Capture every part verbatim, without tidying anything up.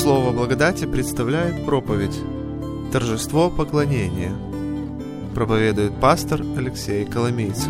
Слово благодати представляет проповедь «Торжество поклонения». Проповедует пастор Алексей Коломейцев.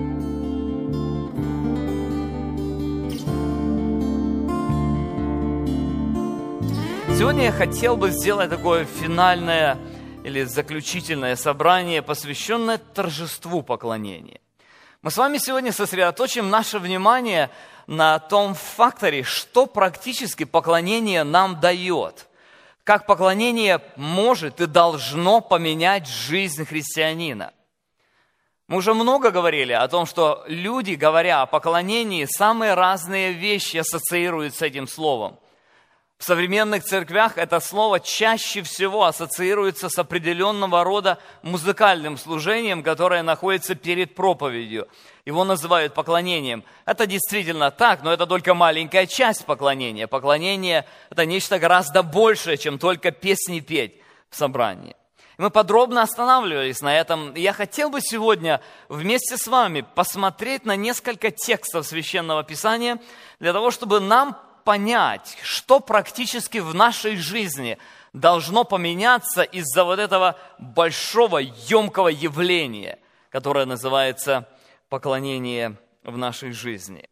Сегодня я хотел бы сделать такое финальное или заключительное собрание, посвященное торжеству поклонения. Мы с вами сегодня сосредоточим наше внимание на том факторе, что практически поклонение нам дает. Как поклонение может и должно поменять жизнь христианина. Мы уже много говорили о том, что люди, говоря о поклонении, самые разные вещи ассоциируют с этим словом. В современных церквях это слово чаще всего ассоциируется с определенного рода музыкальным служением, которое находится перед проповедью. Его называют поклонением. Это действительно так, но это только маленькая часть поклонения. Поклонение – это нечто гораздо большее, чем только песни петь в собрании. Мы подробно останавливались на этом. Я хотел бы сегодня вместе с вами посмотреть на несколько текстов Священного Писания для того, чтобы нам понять, что практически в нашей жизни должно поменяться из-за вот этого большого, емкого явления, которое называется поклонение в нашей жизни.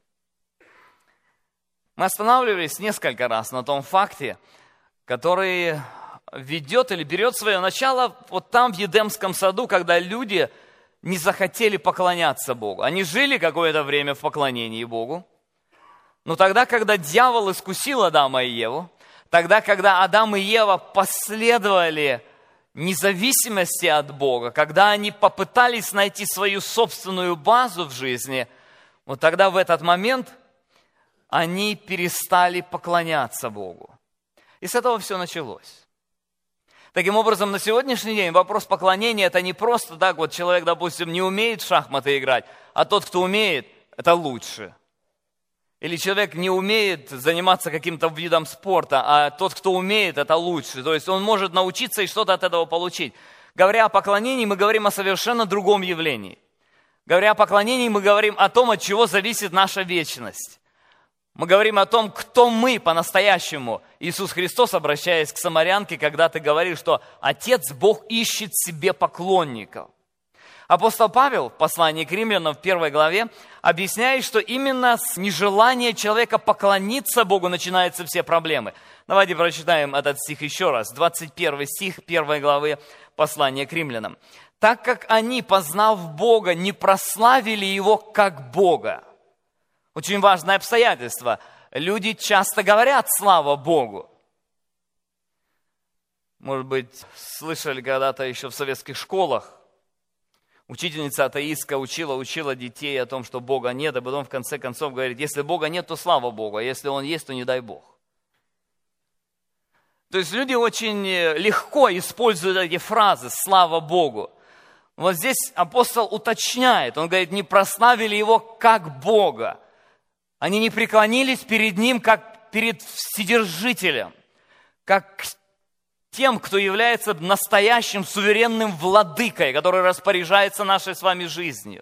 Мы останавливались несколько раз на том факте, который ведет или берет свое начало вот там, в Едемском саду, когда люди не захотели поклоняться Богу. Они жили какое-то время в поклонении Богу. Но тогда, когда дьявол искусил Адама и Еву, тогда, когда Адам и Ева последовали независимости от Бога, когда они попытались найти свою собственную базу в жизни, вот тогда в этот момент они перестали поклоняться Богу. И с этого все началось. Таким образом, на сегодняшний день вопрос поклонения – это не просто так, вот человек, допустим, не умеет в шахматы играть, а тот, кто умеет, это лучше. Или человек не умеет заниматься каким-то видом спорта, а тот, кто умеет, это лучше. То есть он может научиться и что-то от этого получить. Говоря о поклонении, мы говорим о совершенно другом явлении. Говоря о поклонении, мы говорим о том, от чего зависит наша вечность. Мы говорим о том, кто мы по-настоящему. Иисус Христос, обращаясь к самарянке, когда-то говорил, что Отец Бог ищет себе поклонников. Апостол Павел в послании к Римлянам в первой главе объясняет, что именно с нежелания человека поклониться Богу начинаются все проблемы. Давайте прочитаем этот стих еще раз. двадцать первый стих первой главы послания к Римлянам. «Так как они, познав Бога, не прославили Его как Бога». Очень важное обстоятельство. Люди часто говорят «слава Богу». Может быть, слышали когда-то еще в советских школах, учительница атеистка учила, учила детей о том, что Бога нет, а потом в конце концов говорит, если Бога нет, то слава Богу, а если Он есть, то не дай Бог. То есть люди очень легко используют эти фразы «слава Богу». Вот здесь апостол уточняет, он говорит, не прославили Его как Бога. Они не преклонились перед Ним, как перед Вседержителем, как тем, кто является настоящим суверенным владыкой, который распоряжается нашей с вами жизнью.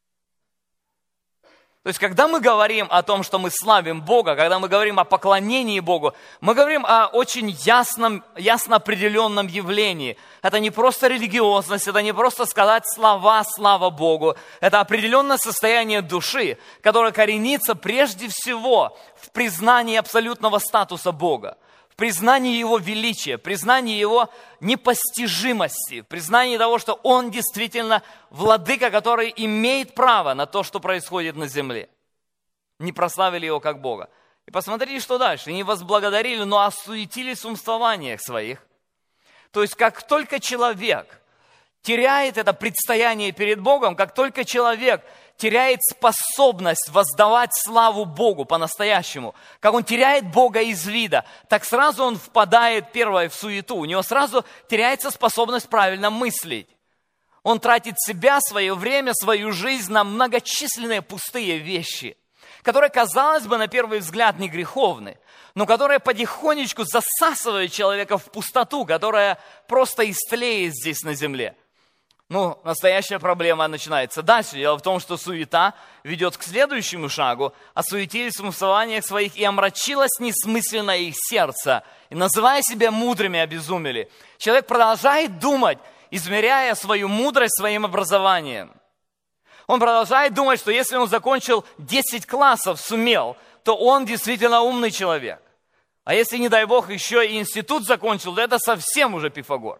То есть, когда мы говорим о том, что мы славим Бога, когда мы говорим о поклонении Богу, мы говорим о очень ясном, ясно определенном явлении. Это не просто религиозность, это не просто сказать слова «слава Богу». Это определенное состояние души, которое коренится прежде всего в признании абсолютного статуса Бога. В признании Его величия, признании Его непостижимости, признании того, что Он действительно владыка, который имеет право на то, что происходит на земле. Не прославили Его как Бога. И посмотрите, что дальше. Не возблагодарили, но осуетились в умствованиях своих. То есть, как только человек теряет это предстояние перед Богом, как только человек теряет способность воздавать славу Богу по-настоящему, как он теряет Бога из вида, так сразу он впадает, первое, в суету. У него сразу теряется способность правильно мыслить. Он тратит себя, свое время, свою жизнь на многочисленные пустые вещи, которые, казалось бы, на первый взгляд не греховны, но которые потихонечку засасывают человека в пустоту, которая просто истлеет здесь на земле. Ну, настоящая проблема начинается дальше. Дело в том, что суета ведет к следующему шагу. Осуетились в смыслованиях своих, и омрачилось несмысленно их сердце. И, называя себя мудрыми, обезумели. Человек продолжает думать, измеряя свою мудрость своим образованием. Он продолжает думать, что если он закончил десять классов, сумел, то он действительно умный человек. А если, не дай Бог, еще и институт закончил, то это совсем уже Пифагор.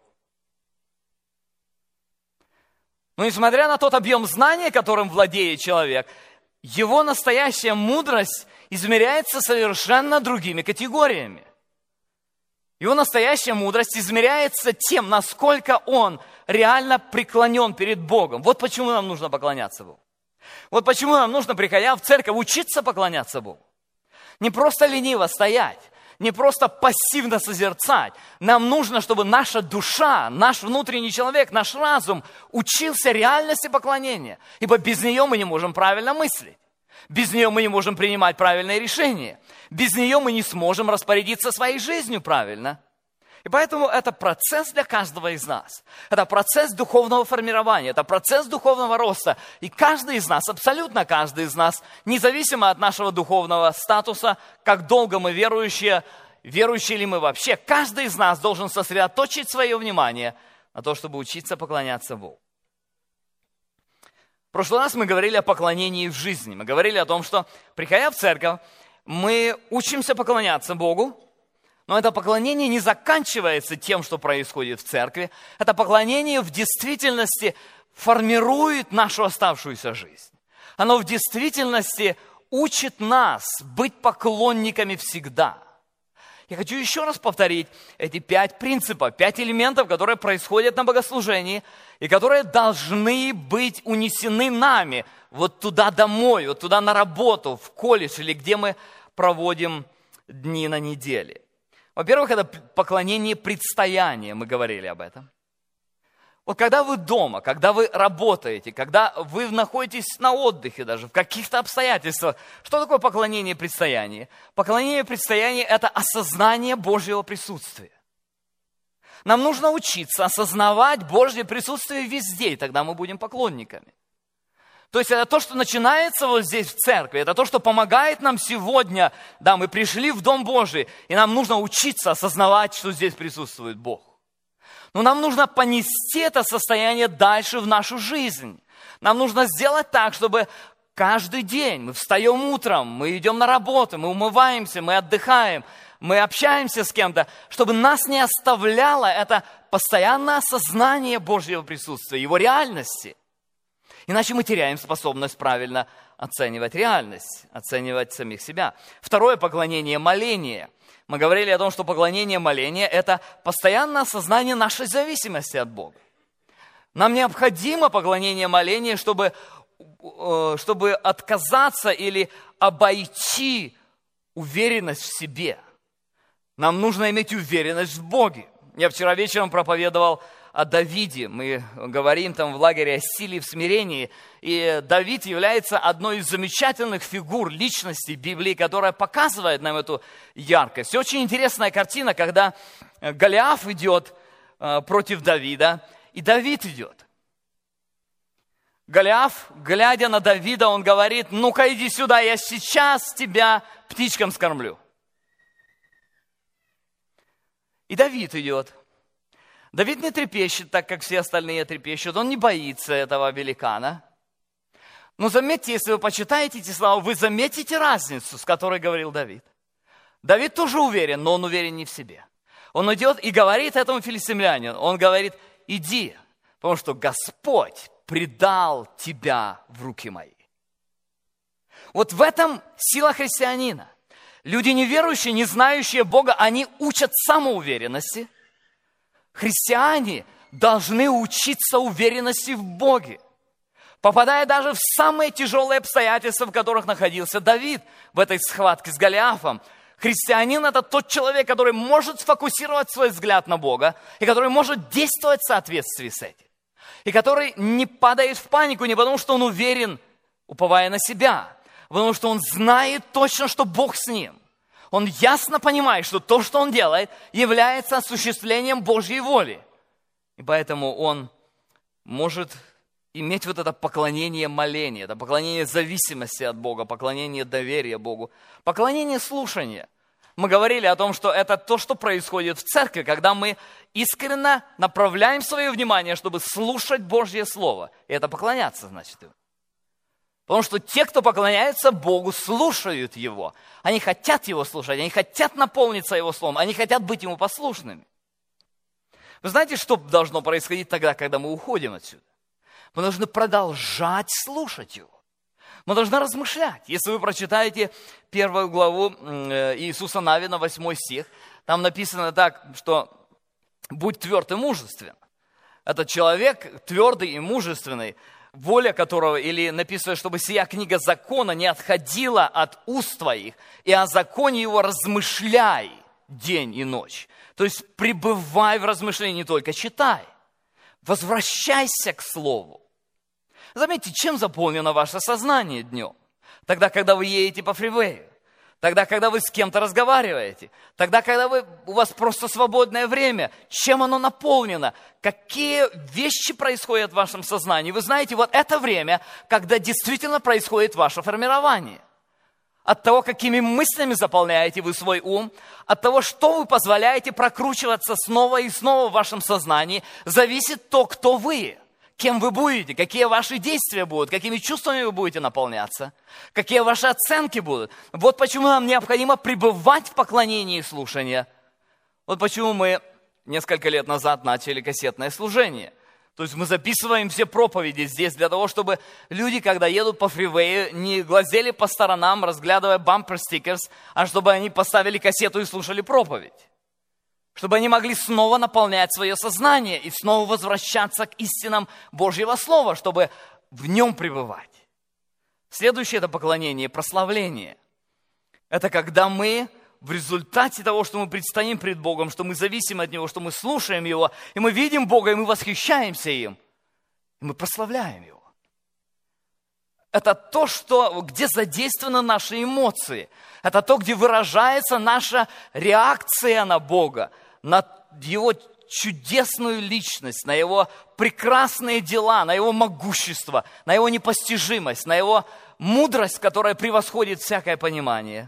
Но несмотря на тот объем знания, которым владеет человек, его настоящая мудрость измеряется совершенно другими категориями. Его настоящая мудрость измеряется тем, насколько он реально преклонен перед Богом. Вот почему нам нужно поклоняться Богу. Вот почему нам нужно, приходя в церковь, учиться поклоняться Богу. Не просто лениво стоять, не просто пассивно созерцать. Нам нужно, чтобы наша душа, наш внутренний человек, наш разум учился реальности поклонения. Ибо без нее мы не можем правильно мыслить. Без нее мы не можем принимать правильные решения. Без нее мы не сможем распорядиться своей жизнью правильно. И поэтому это процесс для каждого из нас. Это процесс духовного формирования, это процесс духовного роста. И каждый из нас, абсолютно каждый из нас, независимо от нашего духовного статуса, как долго мы верующие, верующие ли мы вообще, каждый из нас должен сосредоточить свое внимание на то, чтобы учиться поклоняться Богу. В прошлый раз мы говорили о поклонении в жизни. Мы говорили о том, что, приходя в церковь, мы учимся поклоняться Богу. Но это поклонение не заканчивается тем, что происходит в церкви. Это поклонение в действительности формирует нашу оставшуюся жизнь. Оно в действительности учит нас быть поклонниками всегда. Я хочу еще раз повторить эти пять принципов, пять элементов, которые происходят на богослужении и которые должны быть унесены нами вот туда домой, вот туда на работу, в колледж или где мы проводим дни на неделе. Во-первых, это поклонение предстояния, мы говорили об этом. Вот когда вы дома, когда вы работаете, когда вы находитесь на отдыхе даже, в каких-то обстоятельствах, что такое поклонение предстояния? Поклонение предстояния – это осознание Божьего присутствия. Нам нужно учиться осознавать Божье присутствие везде, и тогда мы будем поклонниками. То есть это то, что начинается вот здесь в церкви, это то, что помогает нам сегодня. Да, мы пришли в Дом Божий, и нам нужно учиться осознавать, что здесь присутствует Бог. Но нам нужно понести это состояние дальше в нашу жизнь. Нам нужно сделать так, чтобы каждый день мы встаем утром, мы идем на работу, мы умываемся, мы отдыхаем, мы общаемся с кем-то, чтобы нас не оставляло это постоянное осознание Божьего присутствия, Его реальности. Иначе мы теряем способность правильно оценивать реальность, оценивать самих себя. Второе поклонение – моление. Мы говорили о том, что поклонение моления – это постоянное осознание нашей зависимости от Бога. Нам необходимо поклонение моления, чтобы, чтобы отказаться или обойти уверенность в себе. Нам нужно иметь уверенность в Боге. Я вчера вечером проповедовал о Давиде. Мы говорим там в лагере о силе и в смирении. И Давид является одной из замечательных фигур личности Библии, которая показывает нам эту яркость. И очень интересная картина, когда Голиаф идет против Давида, и Давид идет. Голиаф, глядя на Давида, он говорит: ну-ка иди сюда, я сейчас тебя птичкам скормлю. И Давид идет. Давид не трепещет так, как все остальные трепещут. Он не боится этого великана. Но заметьте, если вы почитаете эти слова, вы заметите разницу, с которой говорил Давид. Давид тоже уверен, но он уверен не в себе. Он идет и говорит этому филистимлянину. Он говорит: иди, потому что Господь предал тебя в руки мои. Вот в этом сила христианина. Люди неверующие, не знающие Бога, они учат самоуверенности. Христиане должны учиться уверенности в Боге, попадая даже в самые тяжелые обстоятельства, в которых находился Давид в этой схватке с Голиафом. Христианин – это тот человек, который может сфокусировать свой взгляд на Бога и который может действовать в соответствии с этим. И который не падает в панику не потому, что он уверен, уповая на себя, а потому что он знает точно, что Бог с ним. Он ясно понимает, что то, что он делает, является осуществлением Божьей воли. И поэтому он может иметь вот это поклонение моления, это поклонение зависимости от Бога, поклонение доверия Богу, поклонение слушания. Мы говорили о том, что это то, что происходит в церкви, когда мы искренне направляем свое внимание, чтобы слушать Божье Слово. И это поклоняться, значит. Потому что те, кто поклоняется Богу, слушают Его. Они хотят Его слушать, они хотят наполниться Его Словом, они хотят быть Ему послушными. Вы знаете, что должно происходить тогда, когда мы уходим отсюда? Мы должны продолжать слушать Его. Мы должны размышлять. Если вы прочитаете первую главу Иисуса Навина, восьмой стих, там написано так, что «Будь тверд и мужествен». Этот человек твердый и мужественный, воля которого, или написано, чтобы сия книга закона не отходила от уст твоих, и о законе его размышляй день и ночь. То есть пребывай в размышлении, не только читай. Возвращайся к Слову. Заметьте, чем заполнено ваше сознание днем? Тогда, когда вы едете по фривею, тогда, когда вы с кем-то разговариваете, тогда, когда вы, у вас просто свободное время, чем оно наполнено? Какие вещи происходят в вашем сознании? Вы знаете, вот это время, когда действительно происходит ваше формирование. От того, какими мыслями заполняете вы свой ум, от того, что вы позволяете прокручиваться снова и снова в вашем сознании, зависит то, кто вы. Кем вы будете, какие ваши действия будут, какими чувствами вы будете наполняться, какие ваши оценки будут. Вот почему нам необходимо пребывать в поклонении и слушании. Вот почему мы несколько лет назад начали кассетное служение. То есть мы записываем все проповеди здесь для того, чтобы люди, когда едут по фривею, не глазели по сторонам, разглядывая бампер стикерс, а чтобы они поставили кассету и слушали проповедь. Чтобы они могли снова наполнять свое сознание и снова возвращаться к истинам Божьего Слова, чтобы в нем пребывать. Следующее – это поклонение, прославление. Это когда мы в результате того, что мы предстоим пред Богом, что мы зависим от Него, что мы слушаем Его, и мы видим Бога, и мы восхищаемся им, и мы прославляем Его. Это то, что, где задействованы наши эмоции. Это то, где выражается наша реакция на Бога, на Его чудесную личность, на Его прекрасные дела, на Его могущество, на Его непостижимость, на Его мудрость, которая превосходит всякое понимание.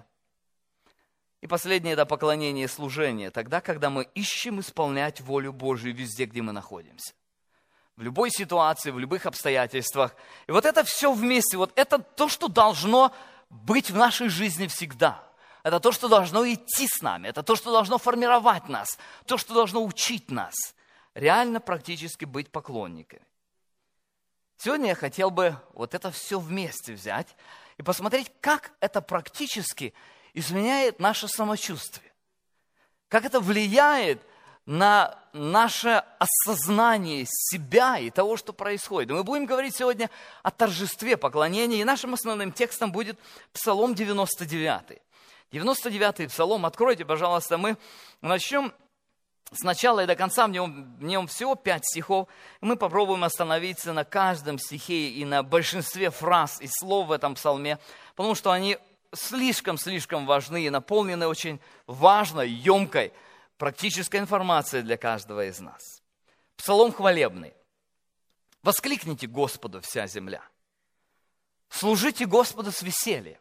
И последнее – это поклонение и служение. Тогда, когда мы ищем исполнять волю Божию везде, где мы находимся. В любой ситуации, в любых обстоятельствах. И вот это все вместе, вот это то, что должно быть в нашей жизни всегда. Это то, что должно идти с нами. Это то, что должно формировать нас. То, что должно учить нас. Реально практически быть поклонниками. Сегодня я хотел бы вот это все вместе взять и посмотреть, как это практически изменяет наше самочувствие. Как это влияет на наше осознание себя и того, что происходит. И мы будем говорить сегодня о торжестве поклонения, и нашим основным текстом будет Псалом девяносто девятый. девяносто девятый Псалом, откройте, пожалуйста, мы начнем сначала и до конца, в нем, в нем всего пять стихов, и мы попробуем остановиться на каждом стихе и на большинстве фраз и слов в этом псалме, потому что они слишком-слишком важны и наполнены очень важной, емкой, практической информацией для каждого из нас. Псалом хвалебный. «Воскликните Господу, вся земля! Служите Господу с весельем!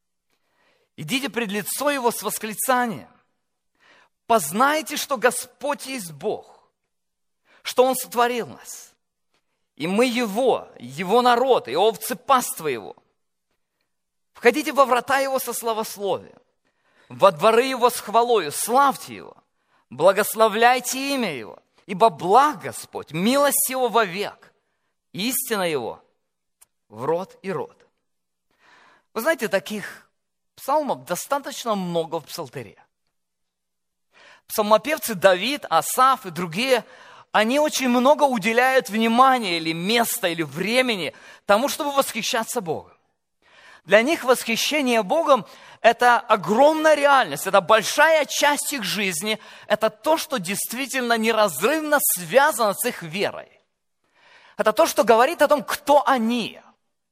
Идите пред лицо Его с восклицанием! Познайте, что Господь есть Бог, что Он сотворил нас, и мы Его, Его народ, и овцы паства Его. Входите во врата Его со славословием, во дворы Его с хвалою, славьте Его, благословляйте имя Его, ибо благ Господь, милость Его вовек, истина Его в род и род». Вы знаете, таких псалмов достаточно много в псалтере. Псалмопевцы Давид, Асаф и другие, они очень много уделяют внимания или места, или времени тому, чтобы восхищаться Богом. Для них восхищение Богом – это огромная реальность, это большая часть их жизни, это то, что действительно неразрывно связано с их верой. Это то, что говорит о том, кто они.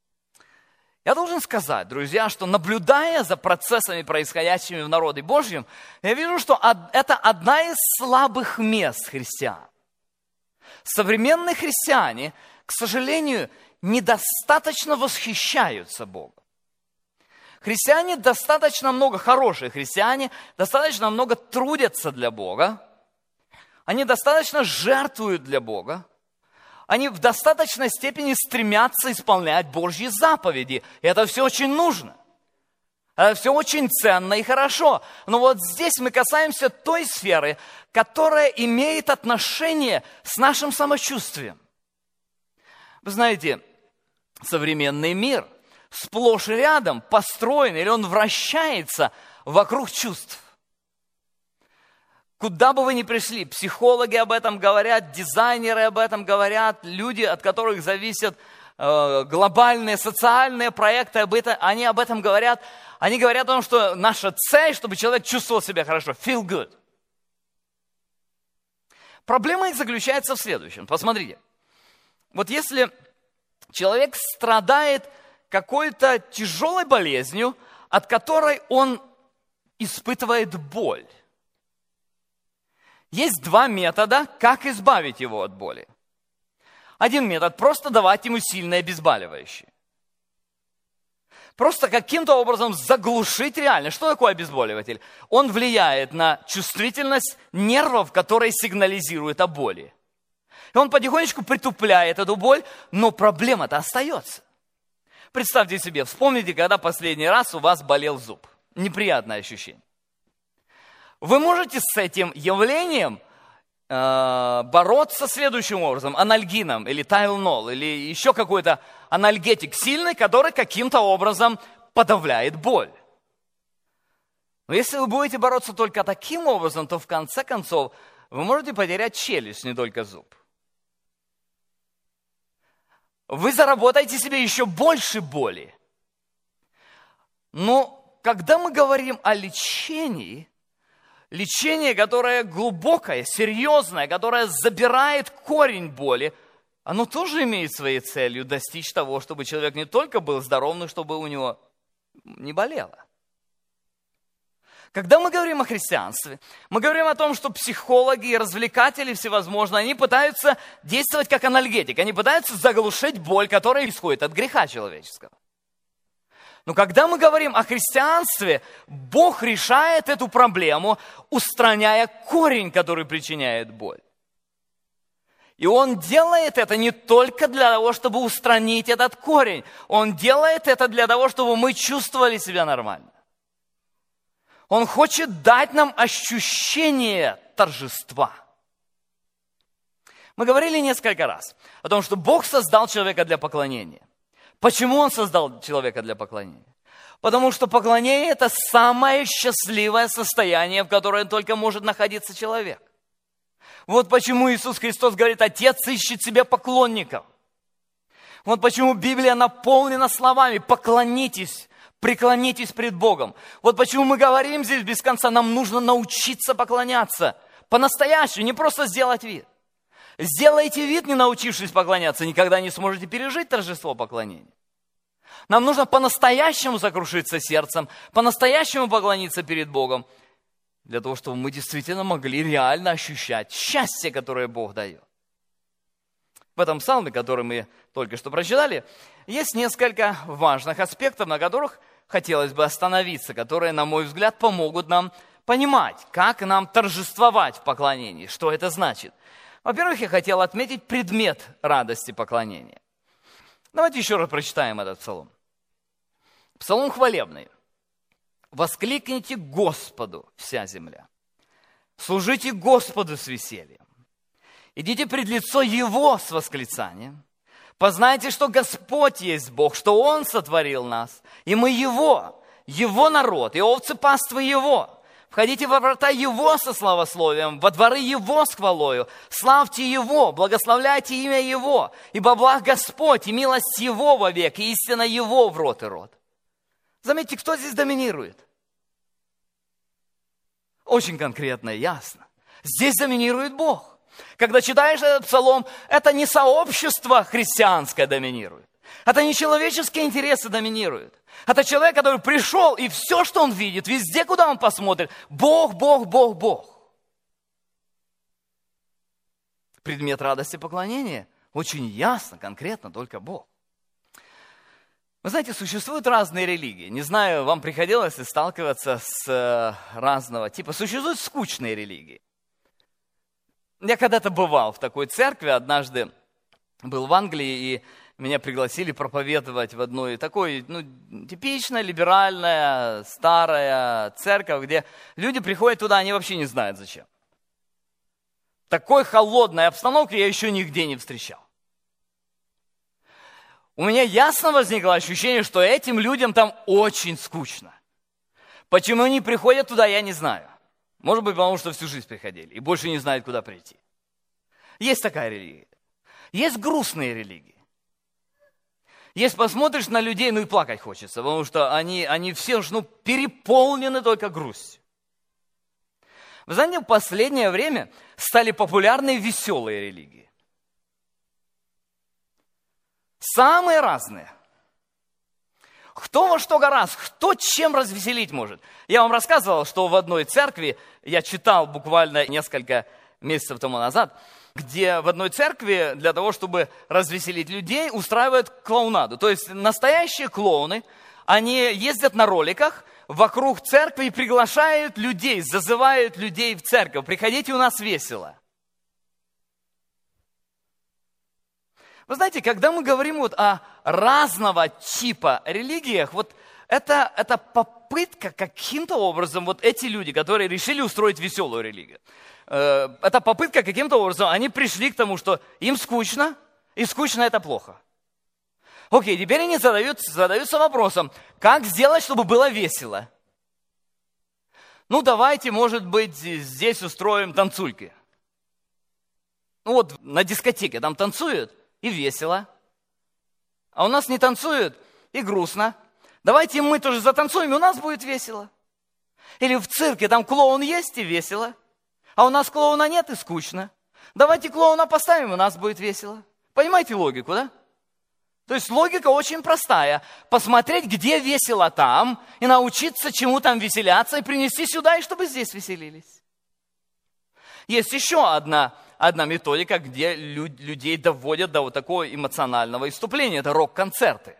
Я должен сказать, друзья, что наблюдая за процессами, происходящими в народе Божьем, я вижу, что это одна из слабых мест христиан. Современные христиане, к сожалению, недостаточно восхищаются Богом. Христиане достаточно много, хорошие христиане, достаточно много трудятся для Бога. Они достаточно жертвуют для Бога. Они в достаточной степени стремятся исполнять Божьи заповеди. И это все очень нужно. Это все очень ценно и хорошо. Но вот здесь мы касаемся той сферы, которая имеет отношение с нашим самочувствием. Вы знаете, современный мир сплошь и рядом построен, или он вращается вокруг чувств. Куда бы вы ни пришли, психологи об этом говорят, дизайнеры об этом говорят, люди, от которых зависят э, глобальные социальные проекты, об этом, они об этом говорят. Они говорят о том, что наша цель, чтобы человек чувствовал себя хорошо, feel good. Проблема их заключается в следующем. Посмотрите, вот если человек страдает какой-то тяжелой болезнью, от которой он испытывает боль. Есть два метода, как избавить его от боли. Один метод – просто давать ему сильное обезболивающее. Просто каким-то образом заглушить реально. Что такое обезболиватель? Он влияет на чувствительность нервов, которые сигнализируют о боли. И он потихонечку притупляет эту боль, но проблема-то остается. Представьте себе, вспомните, когда последний раз у вас болел зуб. Неприятное ощущение. Вы можете с этим явлением э, бороться следующим образом. Анальгином или тайлнол, или еще какой-то анальгетик сильный, который каким-то образом подавляет боль. Но если вы будете бороться только таким образом, то в конце концов вы можете потерять челюсть, не только зуб. Вы заработаете себе еще больше боли. Но когда мы говорим о лечении, лечение, которое глубокое, серьезное, которое забирает корень боли, оно тоже имеет своей целью достичь того, чтобы человек не только был здоров, но чтобы у него не болело. Когда мы говорим о христианстве, мы говорим о том, что психологи и развлекатели всевозможные, они пытаются действовать как анальгетик, они пытаются заглушить боль, которая исходит от греха человеческого. Но когда мы говорим о христианстве, Бог решает эту проблему, устраняя корень, который причиняет боль. И Он делает это не только для того, чтобы устранить этот корень, Он делает это для того, чтобы мы чувствовали себя нормально. Он хочет дать нам ощущение торжества. Мы говорили несколько раз о том, что Бог создал человека для поклонения. Почему Он создал человека для поклонения? Потому что поклонение – это самое счастливое состояние, в котором только может находиться человек. Вот почему Иисус Христос говорит: Отец ищет себе поклонников. Вот почему Библия наполнена словами: поклонитесь, преклонитесь пред Богом. Вот почему мы говорим здесь без конца: нам нужно научиться поклоняться по-настоящему, не просто сделать вид. Сделайте вид, не научившись поклоняться, никогда не сможете пережить торжество поклонения. Нам нужно по-настоящему сокрушиться сердцем, по-настоящему поклониться перед Богом, для того, чтобы мы действительно могли реально ощущать счастье, которое Бог дает. В этом псалме, который мы только что прочитали, есть несколько важных аспектов, на которых хотелось бы остановиться, которые, на мой взгляд, помогут нам понимать, как нам торжествовать в поклонении, что это значит. Во-первых, я хотел отметить предмет радости поклонения. Давайте еще раз прочитаем этот псалом. Псалом хвалебный. «Воскликните Господу, вся земля. Служите Господу с весельем. Идите пред лицо Его с восклицанием. Познайте, что Господь есть Бог, что Он сотворил нас, и мы Его, Его народ, и овцы паствы Его. Входите во врата Его со славословием, во дворы Его с хвалою. Славьте Его, благословляйте имя Его, ибо благ Господь, и милость Его вовек, и истина Его в род и род». Заметьте, кто здесь доминирует? Очень конкретно и ясно. Здесь доминирует Бог. Когда читаешь этот псалом, это не сообщество христианское доминирует. Это не человеческие интересы доминируют. Это человек, который пришел, и все, что он видит, везде, куда он посмотрит, Бог, Бог, Бог, Бог. Предмет радости поклонения очень ясно, конкретно только Бог. Вы знаете, существуют разные религии. Не знаю, вам приходилось ли сталкиваться с разного типа. Существуют скучные религии. Я когда-то бывал в такой церкви, однажды был в Англии, и меня пригласили проповедовать в одной такой, ну, типичная, либеральная, старая церковь, где люди приходят туда, они вообще не знают зачем. Такой холодной обстановки я еще нигде не встречал. У меня ясно возникло ощущение, что этим людям там очень скучно. Почему они приходят туда, я не знаю. Может быть, потому что всю жизнь приходили и больше не знают, куда прийти. Есть такая религия. Есть грустные религии. Если посмотришь на людей, ну и плакать хочется, потому что они, они все ну, переполнены только грустью. Вы знаете, в последнее время стали популярны веселые религии. Самые разные. Кто во что гораздо, кто чем развеселить может. Я вам рассказывал, что в одной церкви, я читал буквально несколько месяцев тому назад, где в одной церкви для того, чтобы развеселить людей, устраивают клоунаду. То есть настоящие клоуны, они ездят на роликах вокруг церкви и приглашают людей, зазывают людей в церковь. Приходите, у нас весело. Вы знаете, когда мы говорим вот о разного типа религиях, вот это, это попытка каким-то образом, вот эти люди, которые решили устроить веселую религию, э, это попытка каким-то образом, они пришли к тому, что им скучно, и скучно это плохо. Окей, теперь они задаются, задаются вопросом, как сделать, чтобы было весело? Ну, давайте, может быть, здесь устроим танцульки. Ну вот на дискотеке там танцуют, и весело. А у нас не танцуют, и грустно. Давайте мы тоже затанцуем, и у нас будет весело. Или в цирке там клоун есть, и весело. А у нас клоуна нет, и скучно. Давайте клоуна поставим, и у нас будет весело. Понимаете логику, да? То есть логика очень простая. Посмотреть, где весело там, и научиться чему там веселяться, и принести сюда, и чтобы здесь веселились. Есть еще одна, одна методика, где лю- людей доводят до вот такого эмоционального иступления. Это рок-концерты.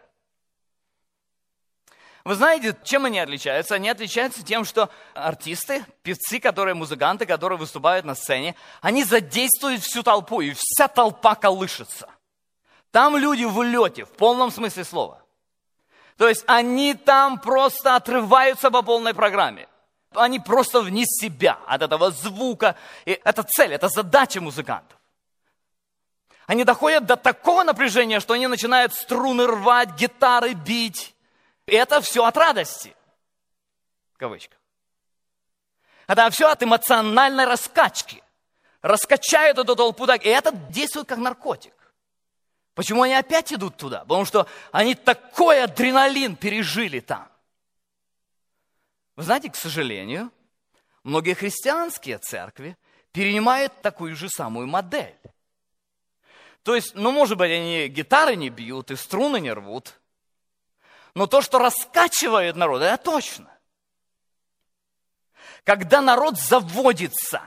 Вы знаете, чем они отличаются? Они отличаются тем, что артисты, певцы, которые, музыканты, которые выступают на сцене, они задействуют всю толпу, и вся толпа колышется. Там люди в улете, в полном смысле слова. То есть они там просто отрываются по полной программе. Они просто вне себя от этого звука. И это цель, это задача музыкантов. Они доходят до такого напряжения, что они начинают струны рвать, гитары бить. И это все от радости. В кавычках. Это все от эмоциональной раскачки. Раскачают эту толпу так. И это действует как наркотик. Почему они опять идут туда? Потому что они такой адреналин пережили там. Вы знаете, к сожалению, многие христианские церкви перенимают такую же самую модель. То есть, ну, может быть, они гитары не бьют и струны не рвут, но то, что раскачивает народ, это точно. Когда народ заводится,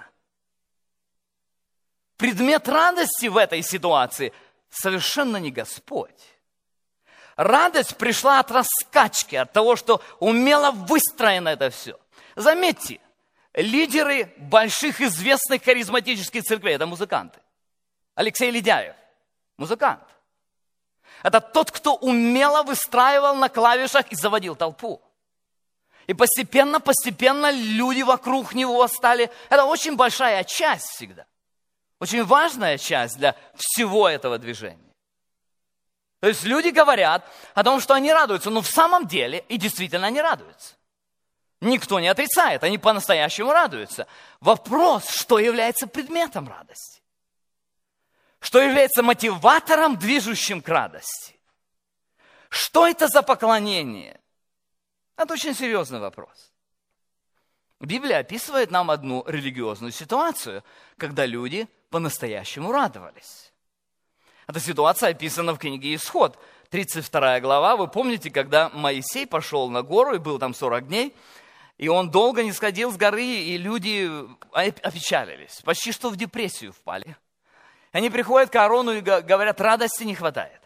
предмет радости в этой ситуации совершенно не Господь. Радость пришла от раскачки, от того, что умело выстроено это все. Заметьте, лидеры больших известных харизматических церквей – это музыканты. Алексей Ледяев – музыкант. Это тот, кто умело выстраивал на клавишах и заводил толпу. И постепенно, постепенно люди вокруг него стали… Это очень большая часть всегда. Очень важная часть для всего этого движения. То есть люди говорят о том, что они радуются, но в самом деле и действительно они радуются. Никто не отрицает, они по-настоящему радуются. Вопрос, что является предметом радости? Что является мотиватором, движущим к радости? Что это за поклонение? Это очень серьезный вопрос. Библия описывает нам одну религиозную ситуацию, когда люди по-настоящему радовались. Эта ситуация описана в книге «Исход», тридцать вторая глава. Вы помните, когда Моисей пошел на гору, и был там сорок дней, и он долго не сходил с горы, и люди опечалились, почти что в депрессию впали. Они приходят к Аарону и говорят, радости не хватает.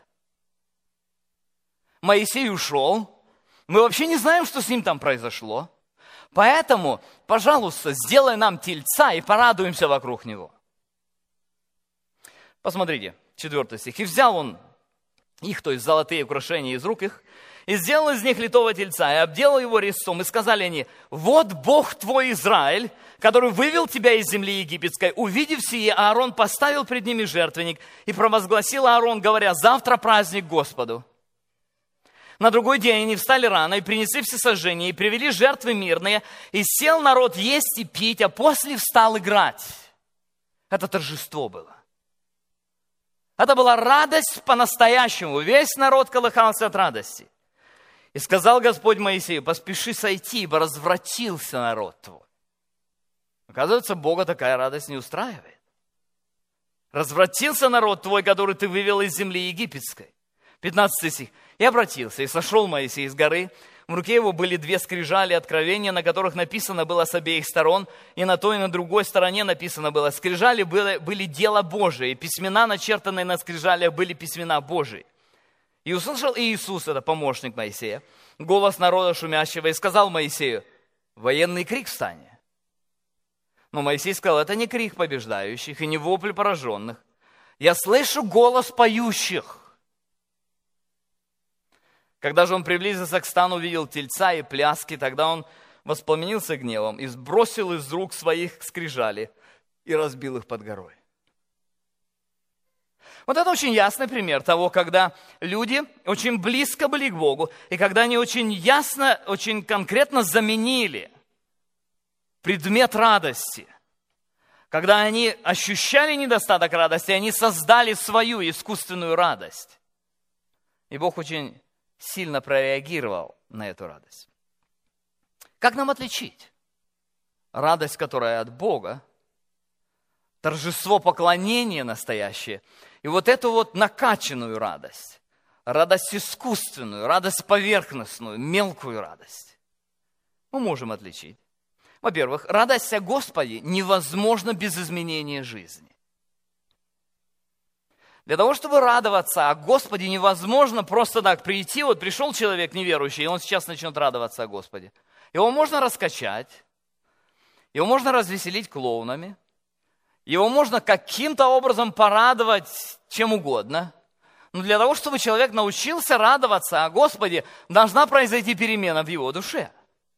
Моисей ушел, мы вообще не знаем, что с ним там произошло. Поэтому, пожалуйста, сделай нам тельца и порадуемся вокруг него. Посмотрите, четвертый стих. «И взял он их, то есть золотые украшения из рук их, и сделал из них литого тельца, и обделал его резцом, и сказали они, вот Бог твой Израиль, который вывел тебя из земли египетской. Увидев сие, Аарон поставил пред ними жертвенник, и провозгласил Аарон, говоря, завтра праздник Господу. На другой день они встали рано, и принесли всесожжение, и привели жертвы мирные, и сел народ есть и пить, а после встал играть». Это торжество было. Это была радость по-настоящему. Весь народ колыхался от радости. И сказал Господь Моисею, поспеши сойти, ибо развратился народ твой. Оказывается, Бога такая радость не устраивает. Развратился народ твой, который ты вывел из земли египетской. пятнадцатый стих. И обратился, и сошел Моисей с горы. В руке его были две скрижали откровения, на которых написано было с обеих сторон, и на той, и на другой стороне написано было. Скрижали были, были дело Божие, и письмена, начертанные на скрижалях, были письмена Божии. И услышал Иисус, это помощник Моисея, голос народа шумящего, и сказал Моисею, военный крик встань. Но Моисей сказал, это не крик побеждающих, и не вопль пораженных. Я слышу голос поющих. Когда же он приблизился к стану, увидел тельца и пляски, тогда он воспламенился гневом и сбросил из рук своих скрижали и разбил их под горой. Вот это очень ясный пример того, когда люди очень близко были к Богу, и когда они очень ясно, очень конкретно заменили предмет радости. Когда они ощущали недостаток радости, они создали свою искусственную радость. И Бог очень сильно прореагировал на эту радость. Как нам отличить радость, которая от Бога, торжество поклонения настоящее, и вот эту вот накачанную радость, радость искусственную, радость поверхностную, мелкую радость? Мы можем отличить. Во-первых, радость о Господе невозможна без изменения жизни. Для того, чтобы радоваться о Господе, невозможно просто так прийти. Вот пришел человек неверующий, и он сейчас начнет радоваться о Господе. Его можно раскачать, его можно развеселить клоунами, его можно каким-то образом порадовать чем угодно. Но для того, чтобы человек научился радоваться о Господе, должна произойти перемена в его душе.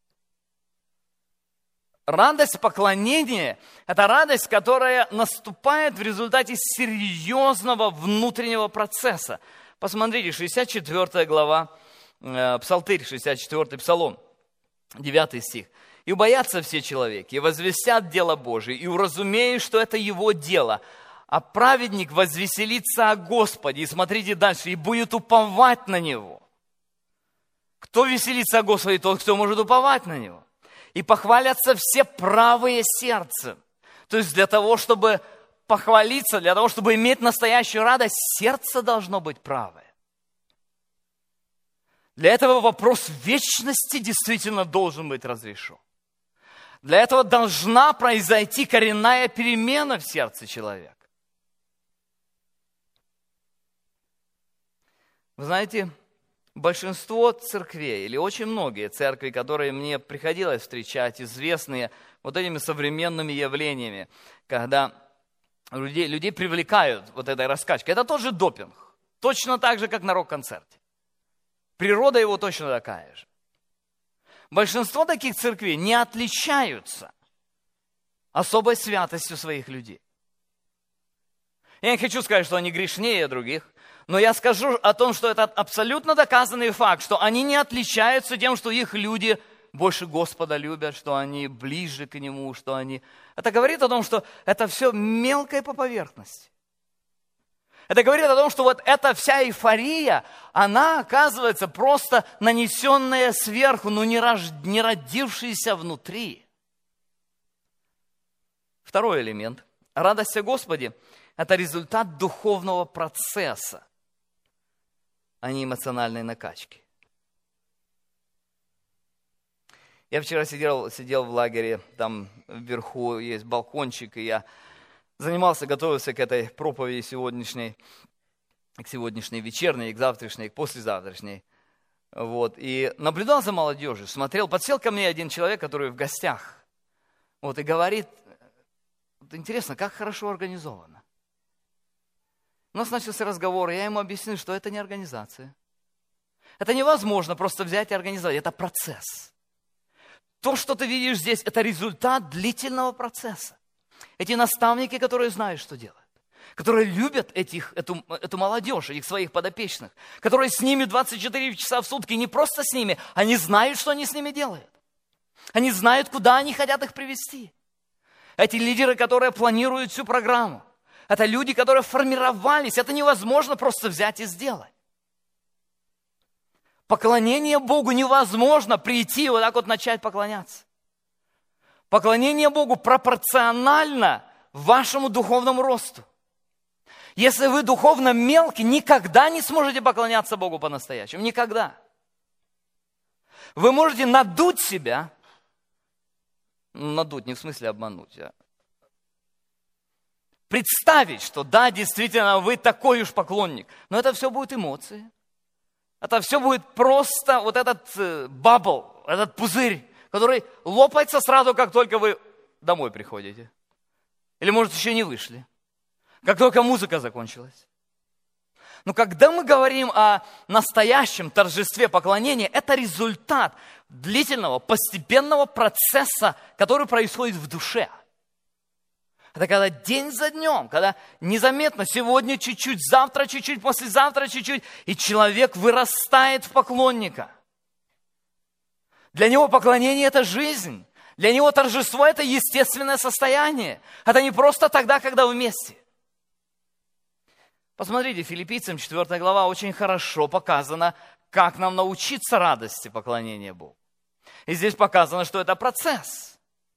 Радость поклонения – это радость, которая наступает в результате серьезного внутреннего процесса. Посмотрите, шестьдесят четвёртая глава, э, Псалтырь, шестьдесят четвёртый Псалом, девятый стих. «И убоятся все человеки, и возвестят дело Божие, и уразумеют, что это его дело. А праведник возвеселится о Господе». И смотрите дальше, «и будет уповать на Него». Кто веселится о Господе? Тот, кто может уповать на Него. «И похвалятся все правые сердцем». То есть для того, чтобы похвалиться, для того, чтобы иметь настоящую радость, сердце должно быть правое. Для этого вопрос вечности действительно должен быть разрешен. Для этого должна произойти коренная перемена в сердце человека. Вы знаете, большинство церквей, или очень многие церкви, которые мне приходилось встречать, известные вот этими современными явлениями, когда людей, людей привлекают вот этой раскачкой, это тот же допинг, точно так же, как на рок-концерте. Природа его точно такая же. Большинство таких церквей не отличаются особой святостью своих людей. Я не хочу сказать, что они грешнее других, но я скажу о том, что это абсолютно доказанный факт, что они не отличаются тем, что их люди больше Господа любят, что они ближе к Нему, что они... Это говорит о том, что это все мелкое по поверхности. Это говорит о том, что вот эта вся эйфория, она оказывается просто нанесенная сверху, но не, рож... не родившаяся внутри. Второй элемент. Радость о Господе – это результат духовного процесса, а не эмоциональной накачки. Я вчера сидел, сидел в лагере, там вверху есть балкончик, и я занимался, готовился к этой проповеди сегодняшней, к сегодняшней вечерней, к завтрашней, к послезавтрашней. Вот, и наблюдал за молодежью, смотрел, подсел ко мне один человек, который в гостях, вот, и говорит, вот интересно, как хорошо организовано. У нас начался разговор, и я ему объяснил, что это не организация. Это невозможно просто взять и организовать, это процесс. То, что ты видишь здесь, это результат длительного процесса. Эти наставники, которые знают, что делать. Которые любят этих, эту, эту молодежь, этих своих подопечных, которые с ними двадцать четыре часа в сутки, не просто с ними, они знают, что они с ними делают. Они знают, куда они хотят их привести. Эти лидеры, которые планируют всю программу, это люди, которые формировались, это невозможно просто взять и сделать. Поклонение Богу невозможно прийти и вот так вот начать поклоняться. Поклонение Богу пропорционально вашему духовному росту. Если вы духовно мелкий, никогда не сможете поклоняться Богу по-настоящему. Никогда. Вы можете надуть себя. Надуть, не в смысле обмануть. А представить, что да, действительно, вы такой уж поклонник. Но это все будет эмоции. Это все будет просто вот этот бабл, этот пузырь, который лопается сразу, как только вы домой приходите. Или, может, еще не вышли. Как только музыка закончилась. Но когда мы говорим о настоящем торжестве поклонения, это результат длительного, постепенного процесса, который происходит в душе. Это когда день за днем, когда незаметно сегодня чуть-чуть, завтра чуть-чуть, послезавтра чуть-чуть, и человек вырастает в поклонника. Для него поклонение – это жизнь. Для него торжество – это естественное состояние. Это не просто тогда, когда вместе. Посмотрите, Филиппийцам четвёртая глава очень хорошо показано, как нам научиться радости поклонения Богу. И здесь показано, что это процесс.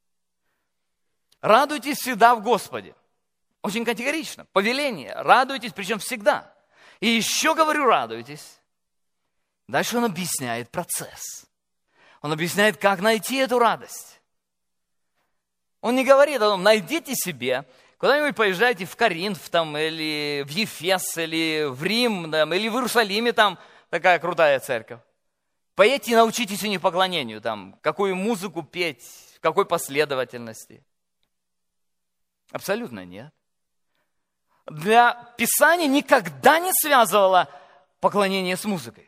Радуйтесь всегда в Господе. Очень категорично. Повеление. Радуйтесь, причем всегда. И еще говорю, радуйтесь. Дальше он объясняет процесс. Он объясняет, как найти эту радость. Он не говорит о том, найдите себе, куда-нибудь поезжайте в Коринф, там, или в Ефес, или в Рим, там, или в Иерусалиме, там такая крутая церковь. Поедьте и научитесь у них поклонению, там, какую музыку петь, в какой последовательности. Абсолютно нет. Для Писания никогда не связывало поклонение с музыкой.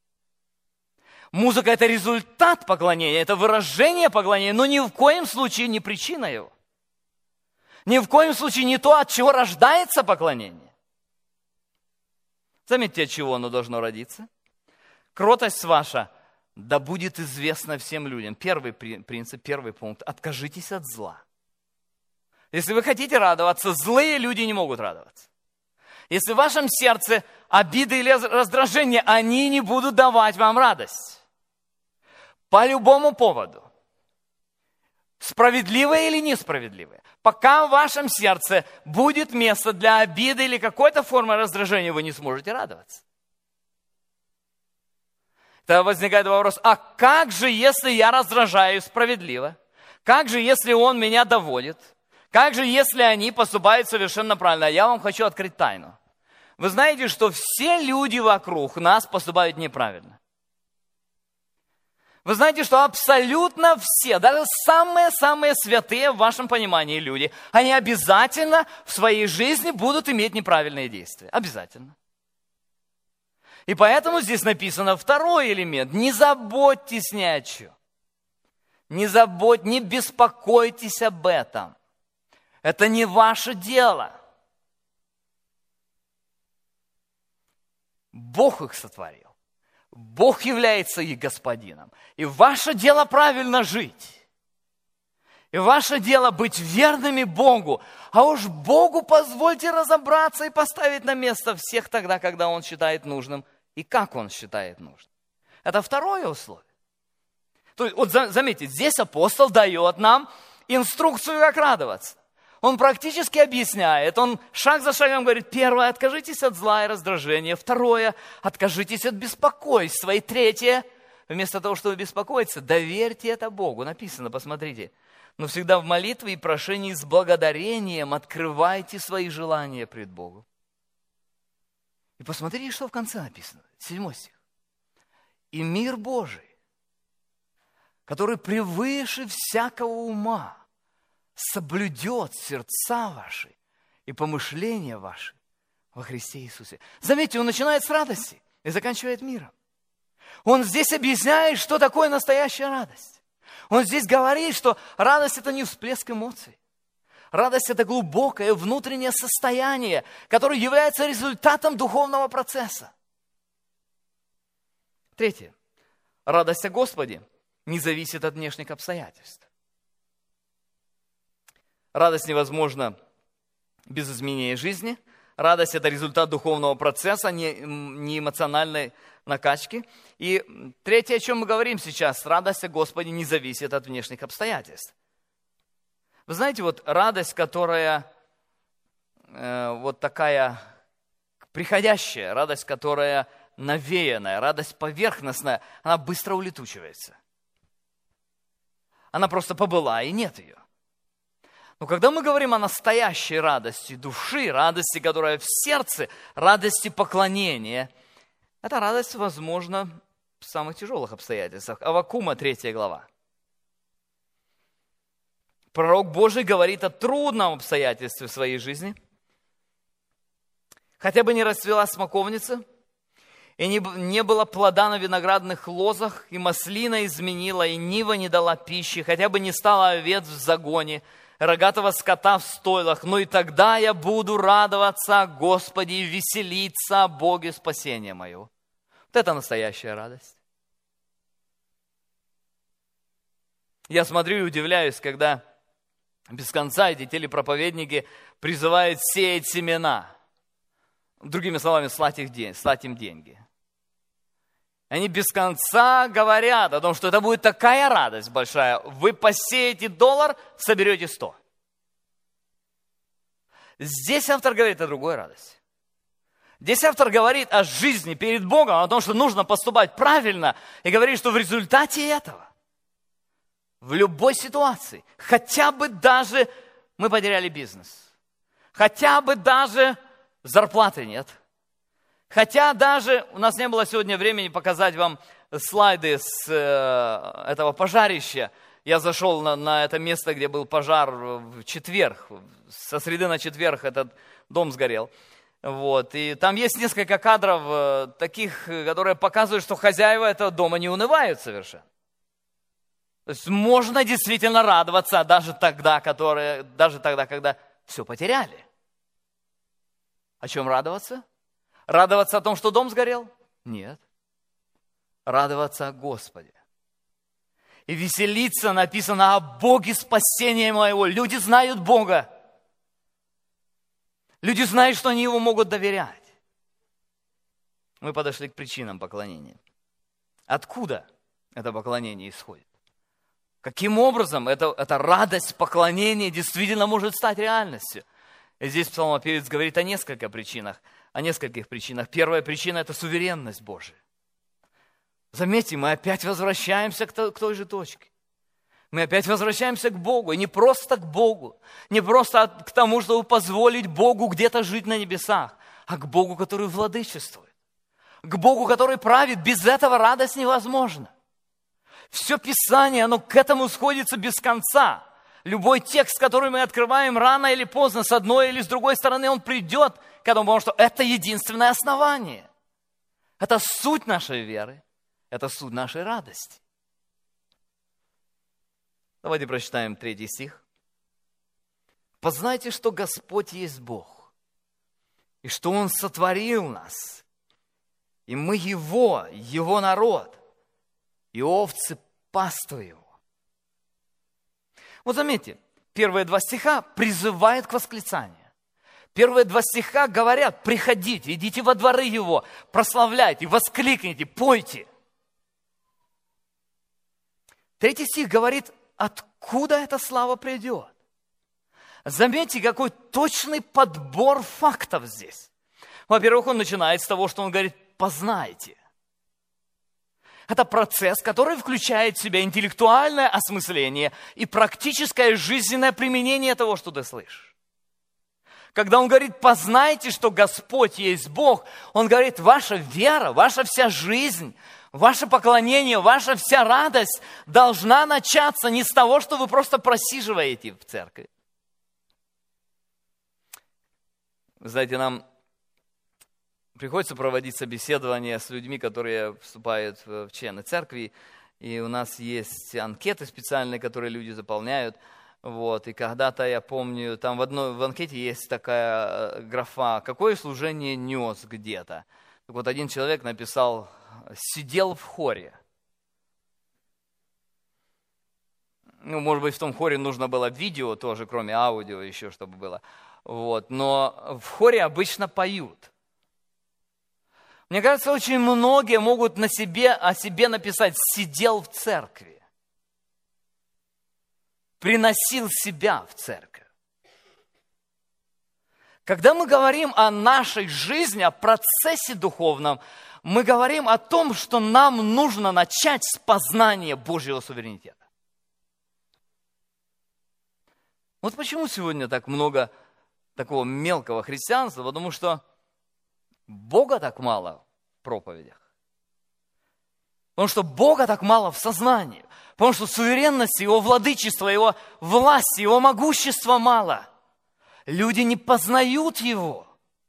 Музыка – это результат поклонения, это выражение поклонения, но ни в коем случае не причина его. Ни в коем случае не то, от чего рождается поклонение. Заметьте, от чего оно должно родиться. Кротость ваша да будет известна всем людям. Первый принцип, первый пункт – откажитесь от зла. Если вы хотите радоваться, злые люди не могут радоваться. Если в вашем сердце обиды или раздражение, они не будут давать вам радость. По любому поводу. Справедливое или несправедливое. Пока в вашем сердце будет место для обиды или какой-то формы раздражения, вы не сможете радоваться. Тогда возникает вопрос, а как же, если я раздражаюсь справедливо? Как же, если он меня доводит? Как же, если они поступают совершенно правильно? Я вам хочу открыть тайну. Вы знаете, что все люди вокруг нас поступают неправильно. Вы знаете, что абсолютно все, даже самые-самые святые в вашем понимании люди, они обязательно в своей жизни будут иметь неправильные действия. Обязательно. И поэтому здесь написано второй элемент. Не заботьтесь ни о чем. Не заботьтесь, не беспокойтесь об этом. Это не ваше дело. Бог их сотворил. Бог является их господином. И ваше дело правильно жить. И ваше дело быть верными Богу. А уж Богу позвольте разобраться и поставить на место всех тогда, когда Он считает нужным. И как Он считает нужным. Это второе условие. То есть, вот заметьте, здесь апостол дает нам инструкцию, как радоваться. Он практически объясняет, он шаг за шагом говорит, первое, откажитесь от зла и раздражения, второе, откажитесь от беспокойства, и третье, вместо того, чтобы беспокоиться, доверьте это Богу. Написано, посмотрите, но всегда в молитве и прошении с благодарением открывайте свои желания пред Богом. И посмотрите, что в конце написано. Седьмой стих. И мир Божий, который превыше всякого ума, соблюдет сердца ваши и помышления ваши во Христе Иисусе. Заметьте, он начинает с радости и заканчивает миром. Он здесь объясняет, что такое настоящая радость. Он здесь говорит, что радость – это не всплеск эмоций. Радость – это глубокое внутреннее состояние, которое является результатом духовного процесса. Третье. Радость о Господе не зависит от внешних обстоятельств. Радость невозможна без изменения жизни. Радость – это результат духовного процесса, не, не эмоциональной накачки. И третье, о чем мы говорим сейчас, радость о Господе не зависит от внешних обстоятельств. Вы знаете, вот радость, которая э, вот такая приходящая, радость, которая навеянная, радость поверхностная, она быстро улетучивается. Она просто побыла, и нет ее. Но когда мы говорим о настоящей радости души, радости, которая в сердце, радости поклонения, эта радость возможна в самых тяжелых обстоятельствах. Аввакума, третья глава. Пророк Божий говорит о трудном обстоятельстве в своей жизни. Хотя бы не расцвела смоковница, и не, не было плода на виноградных лозах, и маслина изменила, и нива не дала пищи, хотя бы не стало овец в загоне, рогатого скота в стойлах, но и тогда я буду радоваться Господи и веселиться о Боге спасения моего. Вот это настоящая радость. Я смотрю и удивляюсь, когда без конца эти телепроповедники призывают сеять семена. Другими словами, слать, их день, слать им деньги. Они без конца говорят о том, что это будет такая радость большая. Вы посеете доллар, соберете сто. Здесь автор говорит о другой радости. Здесь автор говорит о жизни перед Богом, о том, что нужно поступать правильно. И говорит, что в результате этого, в любой ситуации, хотя бы даже мы потеряли бизнес, хотя бы даже зарплаты нет, хотя даже, у нас не было сегодня времени показать вам слайды с э, этого пожарища. Я зашел на, на это место, где был пожар в четверг. Со среды на четверг этот дом сгорел. Вот. И там есть несколько кадров э, таких, которые показывают, что хозяева этого дома не унывают совершенно. То есть можно действительно радоваться даже тогда, которые, даже тогда, когда все потеряли. О чем радоваться? Радоваться о том, что дом сгорел? Нет. Радоваться о Господе. И веселиться написано о Боге спасения моего. Люди знают Бога. Люди знают, что они Его могут доверять. Мы подошли к причинам поклонения. Откуда это поклонение исходит? Каким образом эта, эта радость поклонения действительно может стать реальностью? И здесь псалмопевец говорит о нескольких причинах. О нескольких причинах. Первая причина – это суверенность Божия. Заметьте, мы опять возвращаемся к той же точке. Мы опять возвращаемся к Богу. И не просто к Богу. Не просто к тому, чтобы позволить Богу где-то жить на небесах. А к Богу, который владычествует. К Богу, который правит. Без этого радость невозможна. Все Писание, оно к этому сходится без конца. Любой текст, который мы открываем рано или поздно, с одной или с другой стороны, он придет к этому, потому что это единственное основание. Это суть нашей веры. Это суть нашей радости. Давайте прочитаем третий стих. «Познайте, что Господь есть Бог, и что Он сотворил нас, и мы Его, Его народ, и овцы паствы Его». Вот заметьте, первые два стиха призывают к восклицанию. Первые два стиха говорят: приходите, идите во дворы Его, прославляйте, воскликните, пойте. Третий стих говорит, откуда эта слава придет. Заметьте, какой точный подбор фактов здесь. Во-первых, он начинает с того, что он говорит: познайте. Это процесс, который включает в себя интеллектуальное осмысление и практическое жизненное применение того, что ты слышишь. Когда он говорит, познайте, что Господь есть Бог, он говорит, ваша вера, ваша вся жизнь, ваше поклонение, ваша вся радость должна начаться не с того, что вы просто просиживаете в церкви. Знаете, нам приходится проводить собеседования с людьми, которые вступают в члены церкви, и у нас есть анкеты специальные, которые люди заполняют. Вот. И когда-то, я помню, там в одной в анкете есть такая графа, какое служение нес где-то. Так вот, один человек написал, сидел в хоре. Ну, может быть, в том хоре нужно было видео тоже, кроме аудио еще, чтобы было. Вот. Но в хоре обычно поют. Мне кажется, очень многие могут на себе, о себе написать «сидел в церкви», «приносил себя в церковь». Когда мы говорим о нашей жизни, о процессе духовном, мы говорим о том, что нам нужно начать с познания Божьего суверенитета. Вот почему сегодня так много такого мелкого христианства, потому что Бога так мало в проповедях. Потому что Бога так мало в сознании. Потому что суверенности, Его владычества, Его власти, Его могущества мало. Люди не познают Его.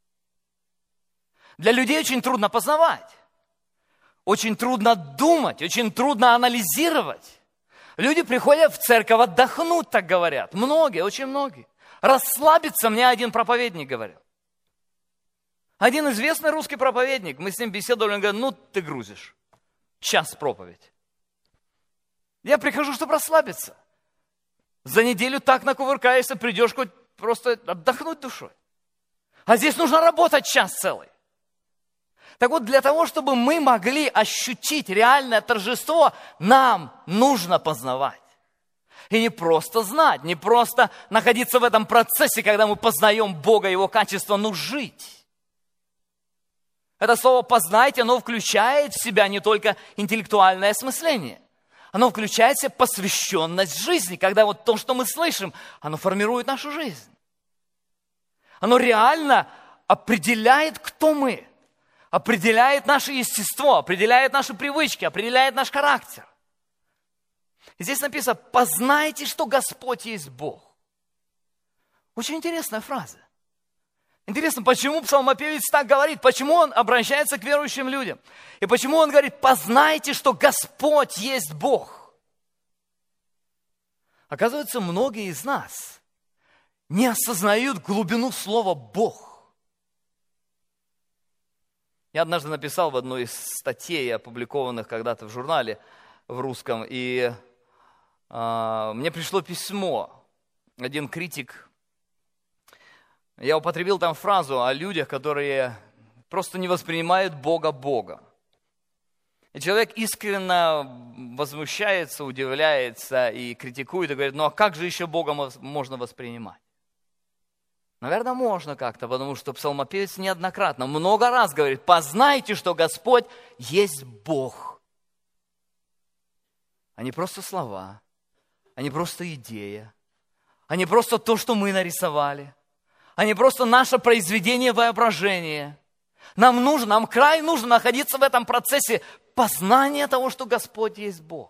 Для людей очень трудно познавать. Очень трудно думать, очень трудно анализировать. Люди приходят в церковь отдохнуть, так говорят. Многие, очень многие. Расслабиться, мне один проповедник говорил. Один известный русский проповедник, мы с ним беседовали, он говорит, ну ты грузишь, час проповедь. Я прихожу, чтобы расслабиться. За неделю так накувыркаешься, придешь хоть просто отдохнуть душой. А здесь нужно работать час целый. Так вот, для того, чтобы мы могли ощутить реальное торжество, нам нужно познавать. И не просто знать, не просто находиться в этом процессе, когда мы познаем Бога, Его качество, но жить. Это слово «познайте», оно включает в себя не только интеллектуальное осмысление. Оно включает в себя посвященность жизни, когда вот то, что мы слышим, оно формирует нашу жизнь. Оно реально определяет, кто мы, определяет наше естество, определяет наши привычки, определяет наш характер. И здесь написано «познайте, что Господь есть Бог». Очень интересная фраза. Интересно, почему псалмопевец так говорит, почему он обращается к верующим людям, и почему он говорит, познайте, что Господь есть Бог. Оказывается, многие из нас не осознают глубину слова «Бог». Я однажды написал в одной из статей, опубликованных когда-то в журнале в русском, и э, мне пришло письмо, один критик. Я употребил там фразу о людях, которые просто не воспринимают Бога Богом. И человек искренне возмущается, удивляется и критикует, и говорит, ну а как же еще Бога можно воспринимать? Наверное, можно как-то, потому что псалмопевец неоднократно, много раз говорит, познайте, что Господь есть Бог. А не просто слова, а не просто идея, а не просто то, что мы нарисовали. А не просто наше произведение воображения. Нам нужно, нам край нужно находиться в этом процессе познания того, что Господь есть Бог.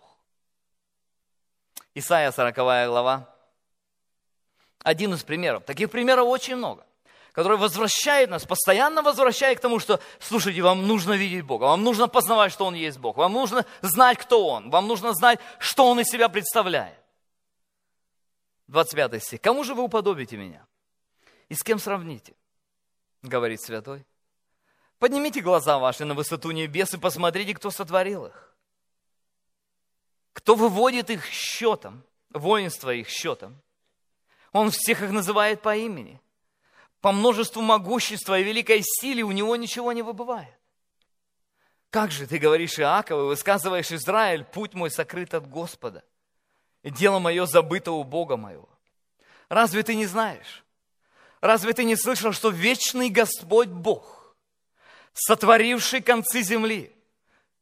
Исайя сороковая глава. Один из примеров. Таких примеров очень много, который возвращает нас, постоянно возвращает к тому, что, слушайте, вам нужно видеть Бога, вам нужно познавать, что Он есть Бог, вам нужно знать, кто Он, вам нужно знать, что Он из себя представляет. двадцать пятый стих. Кому же вы уподобите меня? И с кем сравните? Говорит святой. Поднимите глаза ваши на высоту небес и посмотрите, кто сотворил их. Кто выводит их счетом, воинство их счетом. Он всех их называет по имени. По множеству могущества и великой силе у него ничего не выбывает. Как же ты говоришь, Иаков, и высказываешь, Израиль, путь мой сокрыт от Господа, и дело мое забыто у Бога моего. Разве ты не знаешь? Разве ты не слышал, что вечный Господь Бог, сотворивший концы земли,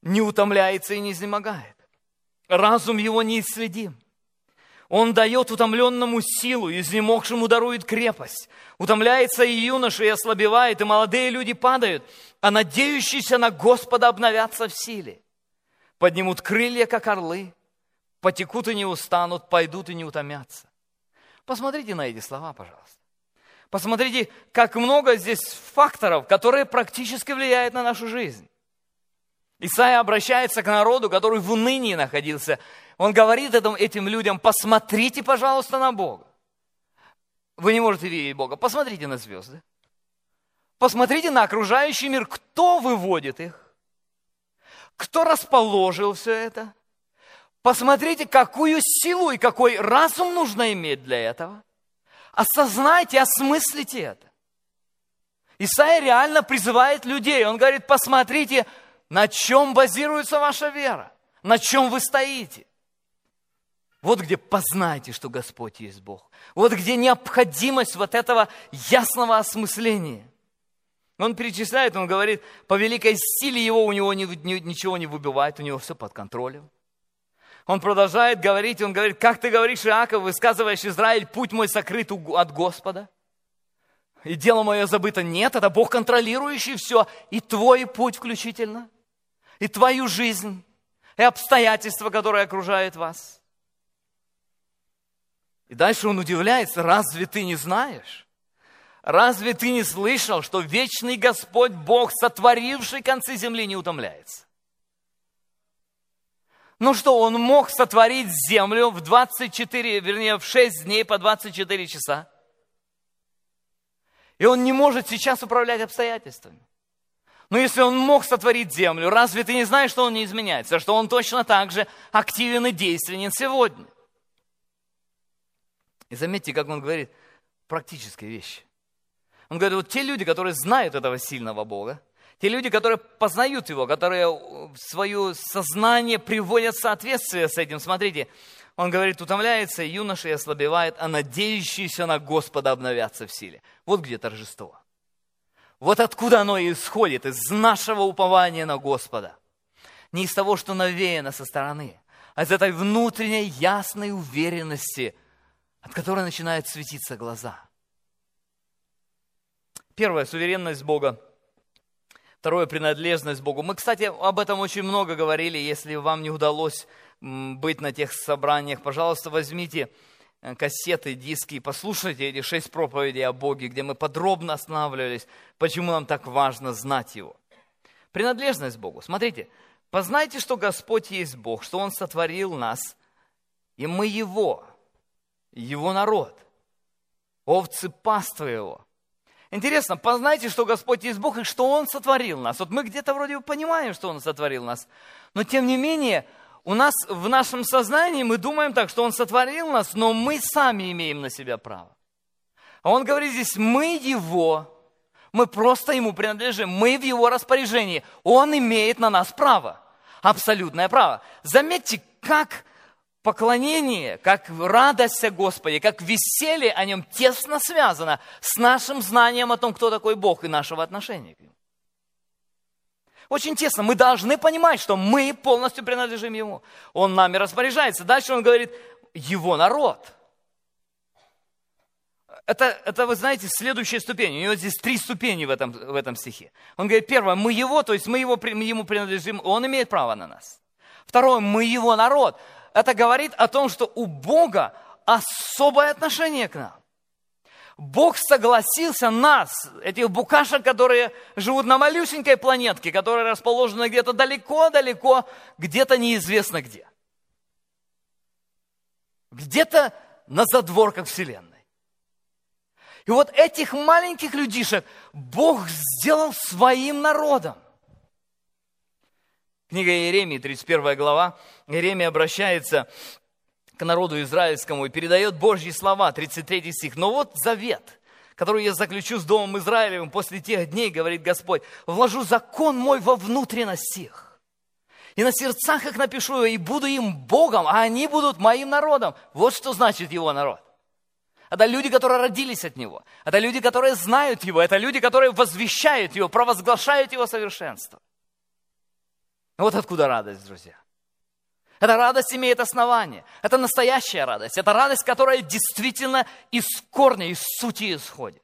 не утомляется и не изнемогает. Разум его неисследим. Он дает утомленному силу, изнемогшему дарует крепость. Утомляется и юноша, и ослабевает, и молодые люди падают, а надеющиеся на Господа обновятся в силе. Поднимут крылья, как орлы, потекут и не устанут, пойдут и не утомятся. Посмотрите на эти слова, пожалуйста. Посмотрите, как много здесь факторов, которые практически влияют на нашу жизнь. Исайя обращается к народу, который в унынии находился. Он говорит этим, этим людям: посмотрите, пожалуйста, на Бога. Вы не можете видеть Бога. Посмотрите на звезды. Посмотрите на окружающий мир. Кто выводит их? Кто расположил все это? Посмотрите, какую силу и какой разум нужно иметь для этого. Осознайте, осмыслите это. Исайя реально призывает людей. Он говорит: посмотрите, на чем базируется ваша вера, на чем вы стоите. Вот где познайте, что Господь есть Бог. Вот где необходимость вот этого ясного осмысления. Он перечисляет, он говорит: по великой силе его у него ни, ни, ничего не выбивает, у него все под контролем. Он продолжает говорить, он говорит: как ты говоришь, Иаков, высказываешь, Израиль, путь мой сокрыт от Господа. И дело мое забыто. Нет, это Бог, контролирующий все, и твой путь включительно, и твою жизнь, и обстоятельства, которые окружают вас. И дальше он удивляется: разве ты не знаешь? Разве ты не слышал, что вечный Господь Бог, сотворивший концы земли, не утомляется? Ну что, он мог сотворить землю в двадцать четыре, вернее, в шесть дней по двадцать четыре часа? И он не может сейчас управлять обстоятельствами. Но если он мог сотворить землю, разве ты не знаешь, что он не изменяется, что он точно так же активен и действенен сегодня? И заметьте, как он говорит практические вещи. Он говорит: вот те люди, которые знают этого сильного Бога, те люди, которые познают Его, которые свое сознание приводят в соответствие с этим. Смотрите, он говорит: утомляется юноша и ослабевает, а надеющиеся на Господа обновятся в силе. Вот где торжество. Вот откуда оно и исходит, из нашего упования на Господа. Не из того, что навеяно со стороны, а из этой внутренней ясной уверенности, от которой начинают светиться глаза. Первое — суверенность Бога. Второе — принадлежность Богу. Мы, кстати, об этом очень много говорили. Если вам не удалось быть на тех собраниях, пожалуйста, возьмите кассеты, диски и послушайте эти шесть проповедей о Боге, где мы подробно останавливались, почему нам так важно знать Его. Принадлежность Богу. Смотрите, познайте, что Господь есть Бог, что Он сотворил нас, и мы Его, Его народ, овцы паства Его. Интересно, познайте, что Господь есть Бог и что Он сотворил нас. Вот мы где-то вроде бы понимаем, что Он сотворил нас, но тем не менее у нас в нашем сознании мы думаем так, что Он сотворил нас, но мы сами имеем на себя право. А Он говорит здесь: мы Его, мы просто Ему принадлежим, мы в Его распоряжении. Он имеет на нас право, абсолютное право. Заметьте, как поклонение, как радость о Господе, как веселье о Нем тесно связано с нашим знанием о том, кто такой Бог, и нашего отношения к Нему. Очень тесно. Мы должны понимать, что мы полностью принадлежим Ему. Он нами распоряжается. Дальше он говорит: Его народ. Это, это, вы знаете, следующая ступень. У него здесь три ступени в этом, в этом стихе. Он говорит: первое, мы Его, то есть мы, его, мы Ему принадлежим, Он имеет право на нас. Второе, мы Его народ. Это говорит о том, что у Бога особое отношение к нам. Бог согласился нас, этих букашек, которые живут на малюсенькой планетке, которая расположена где-то далеко-далеко, где-то неизвестно где. Где-то на задворках Вселенной. И вот этих маленьких людишек Бог сделал своим народом. Книга Иеремии, тридцать первая глава, Иеремия обращается к народу израильскому и передает Божьи слова, тридцать третий стих. «Но вот завет, который я заключу с Домом Израилевым после тех дней, говорит Господь, вложу закон мой во внутренность их, и на сердцах их напишу его, и буду им Богом, а они будут моим народом». Вот что значит Его народ. Это люди, которые родились от Него. Это люди, которые знают Его. Это люди, которые возвещают Его, провозглашают Его совершенство. Вот откуда радость, друзья. Эта радость имеет основание. Это настоящая радость. Это радость, которая действительно из корня, из сути исходит.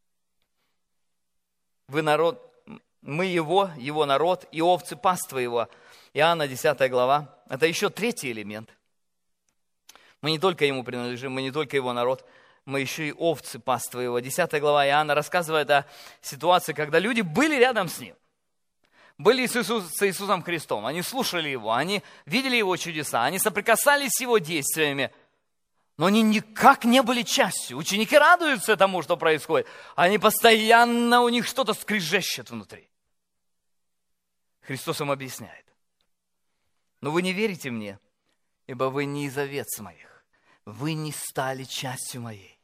Вы народ, мы его, его народ, и овцы паства его. Иоанна десятая глава. Это еще третий элемент. Мы не только ему принадлежим, мы не только его народ, мы еще и овцы паства его. десятая глава Иоанна рассказывает о ситуации, когда люди были рядом с ним. Были с, Иисус, с Иисусом Христом, они слушали Его, они видели Его чудеса, они соприкасались с Его действиями, но они никак не были частью. Ученики радуются тому, что происходит, они постоянно, у них что-то скрежещет внутри. Христос им объясняет: но вы не верите мне, ибо вы не из овец моих, вы не стали частью моей.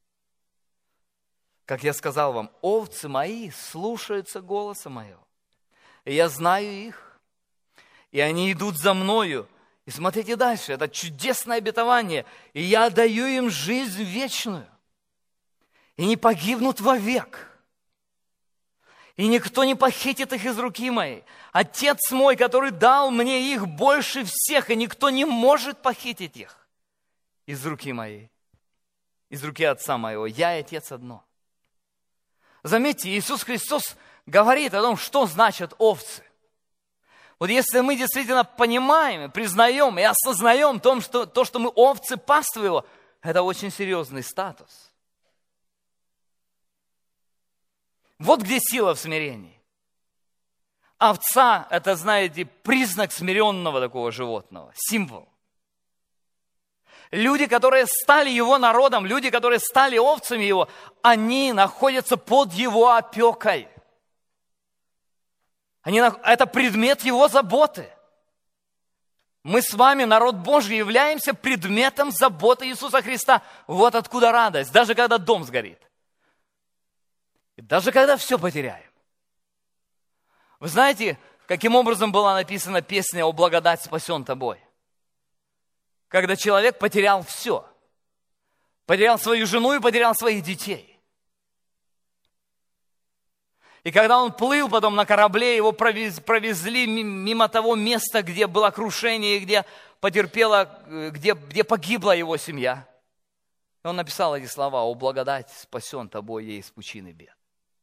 Как я сказал вам, овцы мои слушаются голоса моего. И я знаю их, и они идут за мною. И смотрите дальше, это чудесное обетование. И я даю им жизнь вечную, и не погибнут вовек. И никто не похитит их из руки моей. Отец мой, который дал мне их больше всех, и никто не может похитить их из руки моей, из руки Отца моего. Я и Отец одно. Заметьте, Иисус Христос говорит о том, что значат овцы. Вот если мы действительно понимаем, признаем и осознаем том, что, то, что мы овцы паствы Его, это очень серьезный статус. Вот где сила в смирении. Овца – это, знаете, признак смиренного такого животного, символ. Люди, которые стали Его народом, люди, которые стали овцами Его, они находятся под Его опекой. Они, это предмет Его заботы. Мы с вами, народ Божий, являемся предметом заботы Иисуса Христа. Вот откуда радость, даже когда дом сгорит. И даже когда все потеряем. Вы знаете, каким образом была написана песня «О благодать спасен тобой»? Когда человек потерял все. Потерял свою жену и потерял своих детей. И когда он плыл потом на корабле, его провезли мимо того места, где было крушение, где потерпела, где, где погибла его семья. И он написал эти слова: «О благодать спасен тобой я из пучины бед».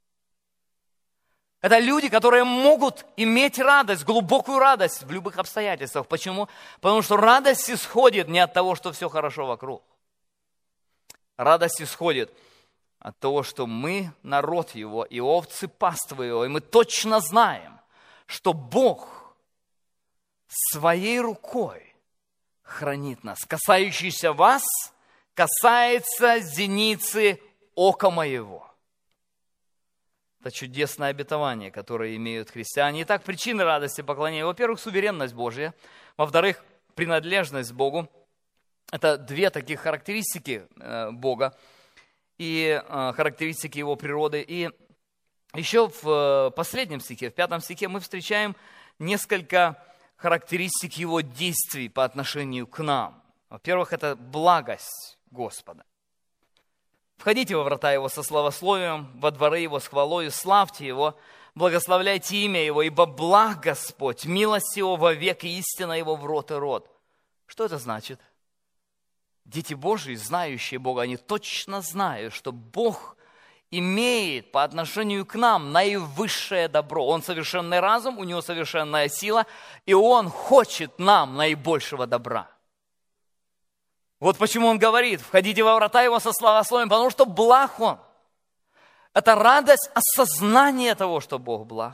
Это люди, которые могут иметь радость, глубокую радость в любых обстоятельствах. Почему? Потому что радость исходит не от того, что все хорошо вокруг. Радость исходит от того, что мы народ Его, и овцы паствы Его, и мы точно знаем, что Бог своей рукой хранит нас. Касающийся вас, касается зеницы ока моего. Это чудесное обетование, которое имеют христиане. Итак, причины радости поклонения. Во-первых, суверенность Божья. Во-вторых, принадлежность Богу. Это две таких характеристики Бога и характеристики Его природы. И еще в последнем стихе, в пятом стихе, мы встречаем несколько характеристик Его действий по отношению к нам. Во-первых, это благость Господа. Входите во врата Его со славословием, во дворы Его с хвалою, славьте Его, благословляйте имя Его, ибо благ Господь, милость Его вовек и истина Его в род и род. Что это значит? Дети Божьи, знающие Бога, они точно знают, что Бог имеет по отношению к нам наивысшее добро. Он совершенный разум, у Него совершенная сила, и Он хочет нам наибольшего добра. Вот почему Он говорит: входите во врата Его со славословием, потому что благ Он. Это радость осознания того, что Бог благ.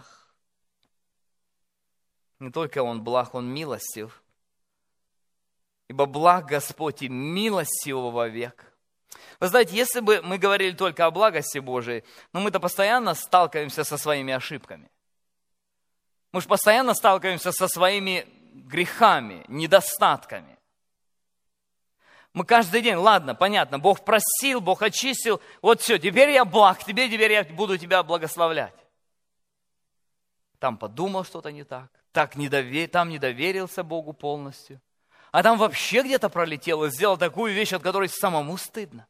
Не только Он благ, Он милостив. Ибо благ Господь и милость Его вовек. Вы знаете, если бы мы говорили только о благости Божией, но мы-то постоянно сталкиваемся со своими ошибками. Мы же постоянно сталкиваемся со своими грехами, недостатками. Мы каждый день, ладно, понятно, Бог просил, Бог очистил, вот все, теперь я благ, теперь, теперь я буду тебя благословлять. Там подумал что-то не так, так не довер... там не доверился Богу полностью, а там вообще где-то пролетел и сделал такую вещь, от которой самому стыдно.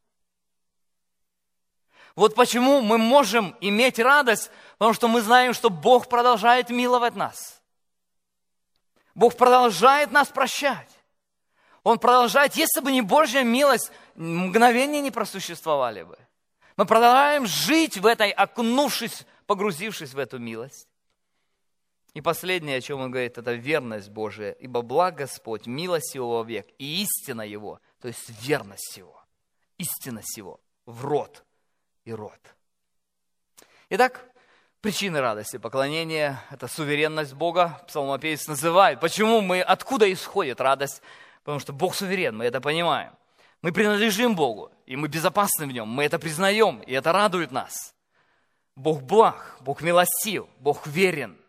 Вот почему мы можем иметь радость, потому что мы знаем, что Бог продолжает миловать нас. Бог продолжает нас прощать. Он продолжает, если бы не Божья милость, мгновения не просуществовали бы. Мы продолжаем жить в этой, окунувшись, погрузившись в эту милость. И последнее, о чем он говорит, это верность Божия. Ибо благ Господь, милость Его вовек, и истина Его, то есть верность Его, истинность Его в род и род. Итак, причины радости поклонения – это суверенность Бога. Псалмопевец называет. Почему мы, откуда исходит радость? Потому что Бог суверен, мы это понимаем. Мы принадлежим Богу, и мы безопасны в Нем. Мы это признаем, и это радует нас. Бог благ, Бог милостив, Бог верен.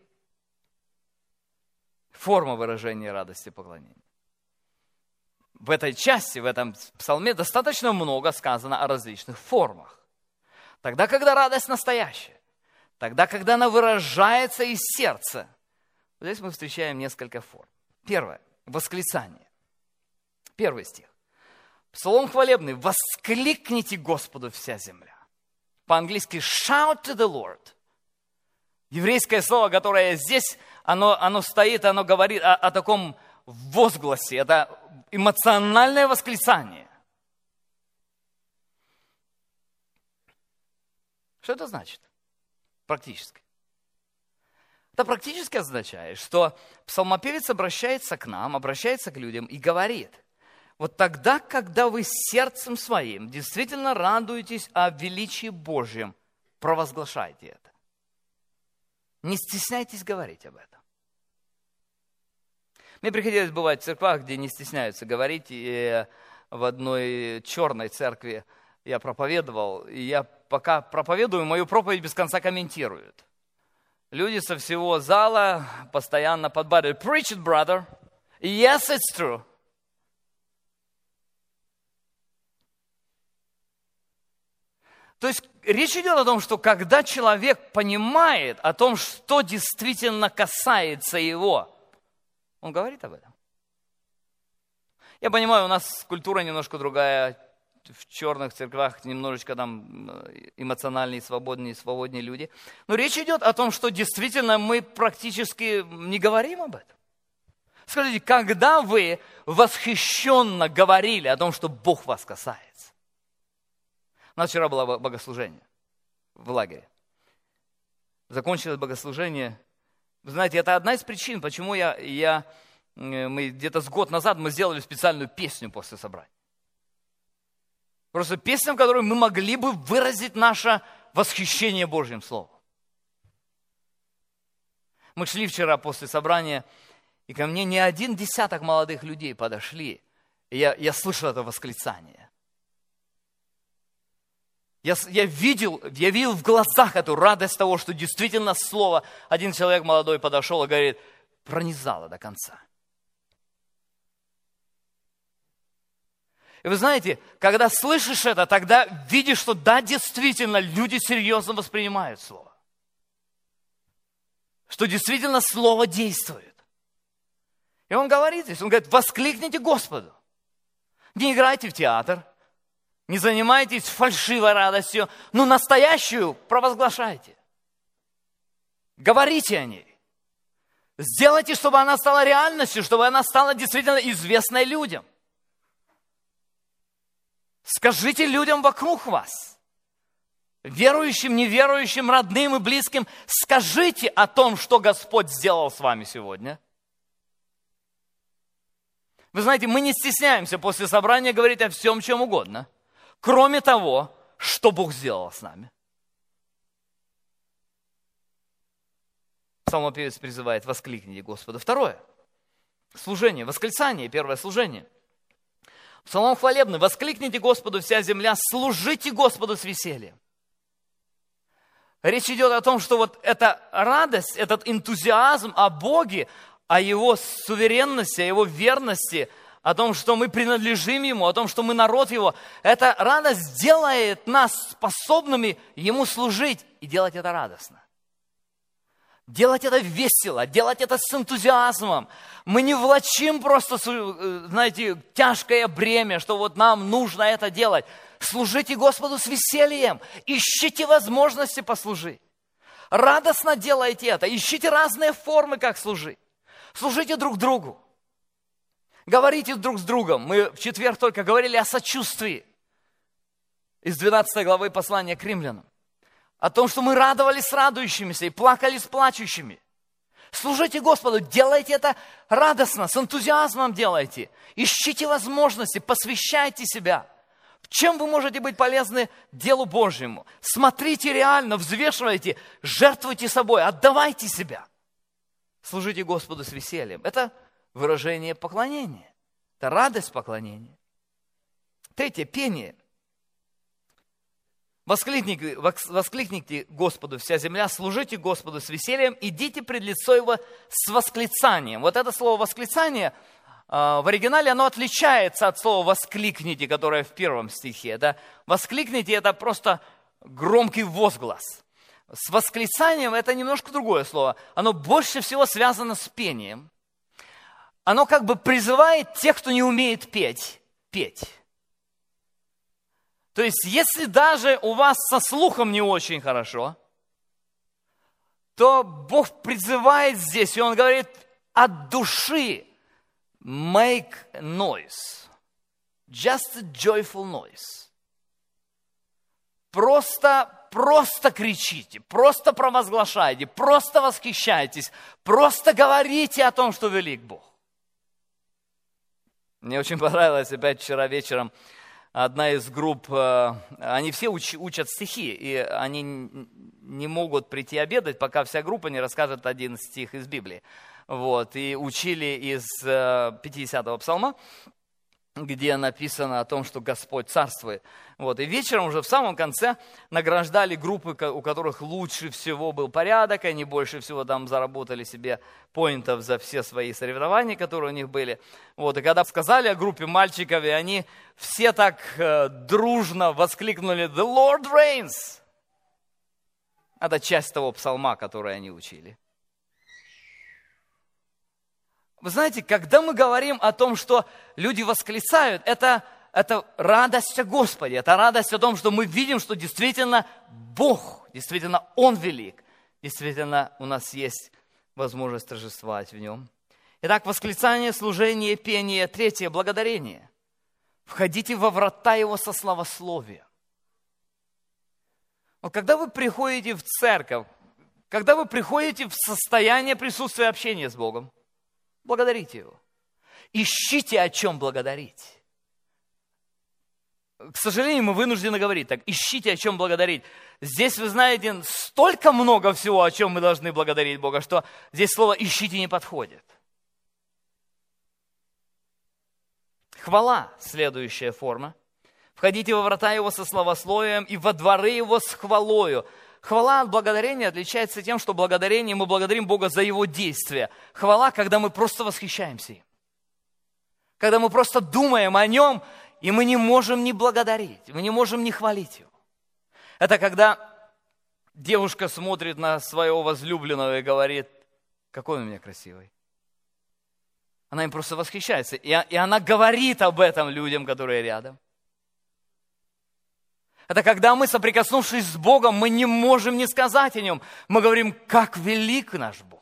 Форма выражения радости поклонения. В этой части, в этом псалме достаточно много сказано о различных формах. Тогда, когда радость настоящая, тогда, когда она выражается из сердца, здесь мы встречаем несколько форм. Первое – восклицание. Первый стих. Псалом хвалебный. «Воскликните Господу вся земля». По-английски «shout to the Lord». Еврейское слово, которое здесь, оно, оно стоит, оно говорит о, о таком возгласе. Это эмоциональное восклицание. Что это значит? Практически. Это практически означает, что псалмопевец обращается к нам, обращается к людям и говорит: вот тогда, когда вы сердцем своим действительно радуетесь о величии Божьем, провозглашайте это. Не стесняйтесь говорить об этом. Мне приходилось бывать в церквах, где не стесняются говорить, и в одной черной церкви я проповедовал, и я пока проповедую, мою проповедь без конца комментируют. Люди со всего зала постоянно подбадривают: «Preach it, brother! Yes, it's true!» То есть речь идет о том, что когда человек понимает о том, что действительно касается его, он говорит об этом. Я понимаю, у нас культура немножко другая, в черных церквях немножечко там эмоциональные, свободные, свободные люди. Но речь идет о том, что действительно мы практически не говорим об этом. Скажите, когда вы восхищенно говорили о том, что Бог вас касается? У нас вчера было богослужение в лагере. Закончилось богослужение. Вы знаете, это одна из причин, почему я, я, мы где-то с год назад мы сделали специальную песню после собрания. Просто песня, в которой мы могли бы выразить наше восхищение Божьим Словом. Мы шли вчера после собрания, и ко мне не один десяток молодых людей подошли, и я, я слышал это восклицание. Я, я, видел, я видел в глазах эту радость того, что действительно слово. Один человек молодой подошел и говорит: пронизало до конца. И вы знаете, когда слышишь это, тогда видишь, что да, действительно, люди серьезно воспринимают слово. Что действительно слово действует. И он говорит здесь, он говорит: воскликните Господу. Не играйте в театр. Не занимайтесь фальшивой радостью, но настоящую провозглашайте. Говорите о ней. Сделайте, чтобы она стала реальностью, чтобы она стала действительно известной людям. Скажите людям вокруг вас, верующим, неверующим, родным и близким, скажите о том, что Господь сделал с вами сегодня. Вы знаете, мы не стесняемся после собрания говорить о всем, чем угодно. Кроме того, что Бог сделал с нами. Псалмопевец призывает: воскликните Господа. Второе. Служение, восклицание, первое служение. Псалом хвалебный: воскликните Господу вся земля, служите Господу с весельем. Речь идет о том, что вот эта радость, этот энтузиазм о Боге, о Его суверенности, о Его верности, о том, что мы принадлежим Ему, о том, что мы народ Его. Эта радость делает нас способными Ему служить и делать это радостно. Делать это весело, делать это с энтузиазмом. Мы не влачим просто, знаете, тяжкое бремя, что вот нам нужно это делать. Служите Господу с весельем, ищите возможности послужить. Радостно делайте это, ищите разные формы, как служить. Служите друг другу. Говорите друг с другом. Мы в четверг только говорили о сочувствии. Из двенадцатой главы послания к римлянам. О том, что мы радовались с радующимися и плакали с плачущими. Служите Господу, делайте это радостно, с энтузиазмом делайте. Ищите возможности, посвящайте себя. Чем вы можете быть полезны делу Божьему? Смотрите реально, взвешивайте, жертвуйте собой, отдавайте себя. Служите Господу с весельем. Это выражение поклонения. Это радость поклонения. Третье, пение. Воскликните, воскликните Господу вся земля, служите Господу с весельем, идите пред лицо Его с восклицанием. Вот это слово «восклицание» в оригинале, оно отличается от слова «воскликните», которое в первом стихе. Да? «Воскликните» — это просто громкий возглас. С восклицанием это немножко другое слово. Оно больше всего связано с пением. Оно как бы призывает тех, кто не умеет петь, петь. То есть, если даже у вас со слухом не очень хорошо, то Бог призывает здесь, и Он говорит от души make noise. Just a joyful noise. Просто, просто кричите, просто провозглашайте, просто восхищайтесь, просто говорите о том, что велик Бог. Мне очень понравилось опять вчера вечером. Одна из групп, они все уч, учат стихи, и они не могут прийти обедать, пока вся группа не расскажет один стих из Библии. Вот, и учили из пятидесятого псалма, где написано о том, что Господь царствует. Вот, и вечером уже в самом конце награждали группы, у которых лучше всего был порядок, они больше всего там заработали себе поинтов за все свои соревнования, которые у них были. Вот, и когда сказали о группе мальчиков, и они все так э, дружно воскликнули «The Lord reigns!» Это часть того псалма, который они учили. Вы знаете, когда мы говорим о том, что люди восклицают, это, это радость о Господе, это радость о том, что мы видим, что действительно Бог, действительно Он велик, действительно у нас есть возможность торжествовать в Нем. Итак, восклицание, служение, пение. Третье, благодарение. Входите во врата Его со славословием. Но когда вы приходите в церковь, когда вы приходите в состояние присутствия общения с Богом, благодарите Его. Ищите, о чем благодарить. К сожалению, мы вынуждены говорить так. Ищите, о чем благодарить. Здесь, вы знаете, столько много всего, о чем мы должны благодарить Бога, что здесь слово «ищите» не подходит. Хвала – следующая форма. Входите во врата Его со славословием и во дворы Его с хвалою. Хвала от благодарения отличается тем, что благодарение мы благодарим Бога за Его действия. Хвала, когда мы просто восхищаемся им. Когда мы просто думаем о Нем, и мы не можем не благодарить, мы не можем не хвалить Его. Это когда девушка смотрит на своего возлюбленного и говорит: какой он у меня красивый. Она им просто восхищается. И, и она говорит об этом людям, которые рядом. Это когда мы, соприкоснувшись с Богом, мы не можем не сказать о Нем. Мы говорим, как велик наш Бог.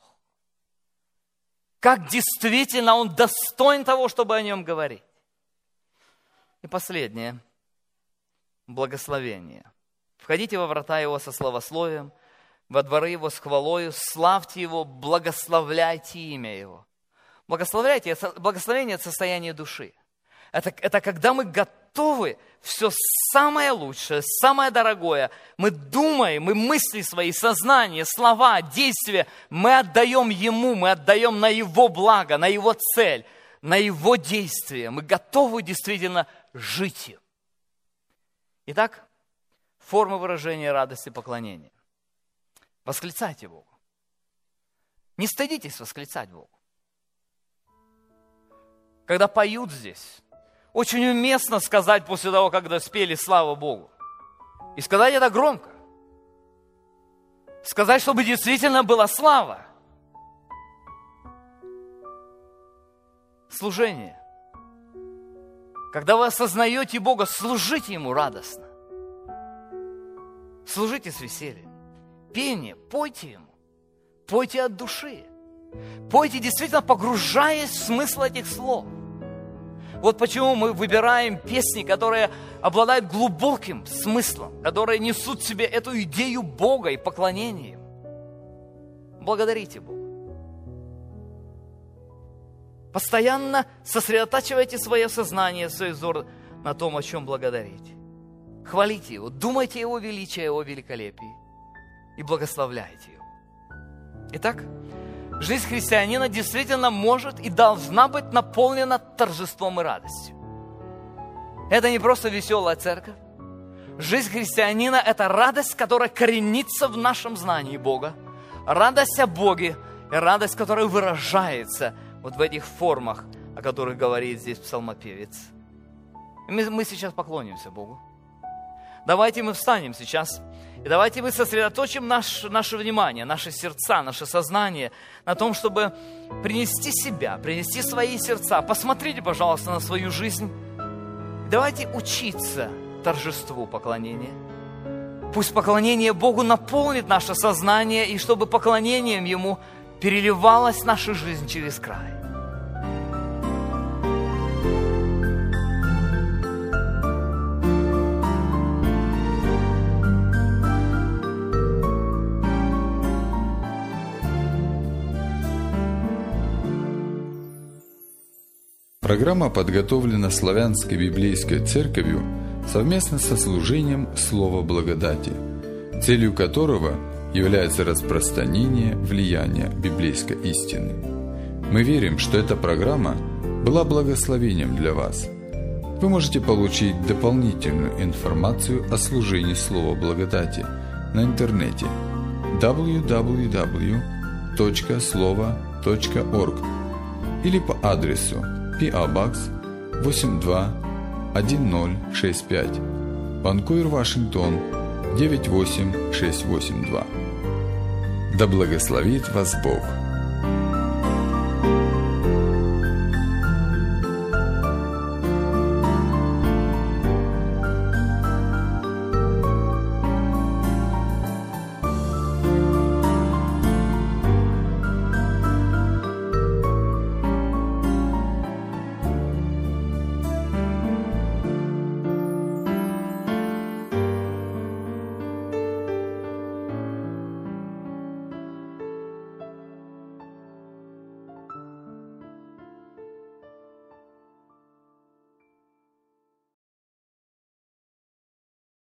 Как действительно Он достоин того, чтобы о Нем говорить. И последнее. Благословение. Входите во врата Его со славословием, во дворы Его с хвалою, славьте Его, благословляйте имя Его. Благословляйте, благословение – это состояние души. Это, это когда мы готовы все самое лучшее, самое дорогое. Мы думаем, мы мысли свои, сознание, слова, действия, мы отдаем Ему, мы отдаем на Его благо, на Его цель, на Его действия. Мы готовы действительно жить им. Итак, форма выражения радости, поклонения. Восклицайте Богу. Не стыдитесь восклицать Богу. Когда поют здесь, очень уместно сказать после того, когда спели «Слава Богу». И сказать это громко. Сказать, чтобы действительно была слава. Служение. Когда вы осознаете Бога, служите Ему радостно. Служите с весельем. Пение, пойте Ему. Пойте от души. Пойте действительно погружаясь в смысл этих слов. Вот почему мы выбираем песни, которые обладают глубоким смыслом, которые несут в себе эту идею Бога и поклонения. Благодарите Бога. Постоянно сосредотачивайте свое сознание, свой взор на том, о чем благодарить. Хвалите Его, думайте о Его величии, о Его великолепии и благословляйте Его. Итак, жизнь христианина действительно может и должна быть наполнена торжеством и радостью. Это не просто веселая церковь. Жизнь христианина – это радость, которая коренится в нашем знании Бога. Радость о Боге и радость, которая выражается вот в этих формах, о которых говорит здесь псалмопевец. И мы, мы сейчас поклонимся Богу. Давайте мы встанем сейчас, и давайте мы сосредоточим наш, наше внимание, наши сердца, наше сознание на том, чтобы принести себя, принести свои сердца. Посмотрите, пожалуйста, на свою жизнь. И давайте учиться торжеству поклонения. Пусть поклонение Богу наполнит наше сознание, и чтобы поклонением Ему переливалась наша жизнь через край. Программа подготовлена Славянской библейской церковью совместно со служением Слова Благодати, целью которого является распространение влияния библейской истины. Мы верим, что эта программа была благословением для вас. Вы можете получить дополнительную информацию о служении Слова Благодати на интернете дабл ю дабл ю дабл ю точка слова точка орг или по адресу пи о Box восемь два один ноль шесть пять, Ванкувер, Вашингтон девять восемь шесть восемь два. Да благословит вас Бог!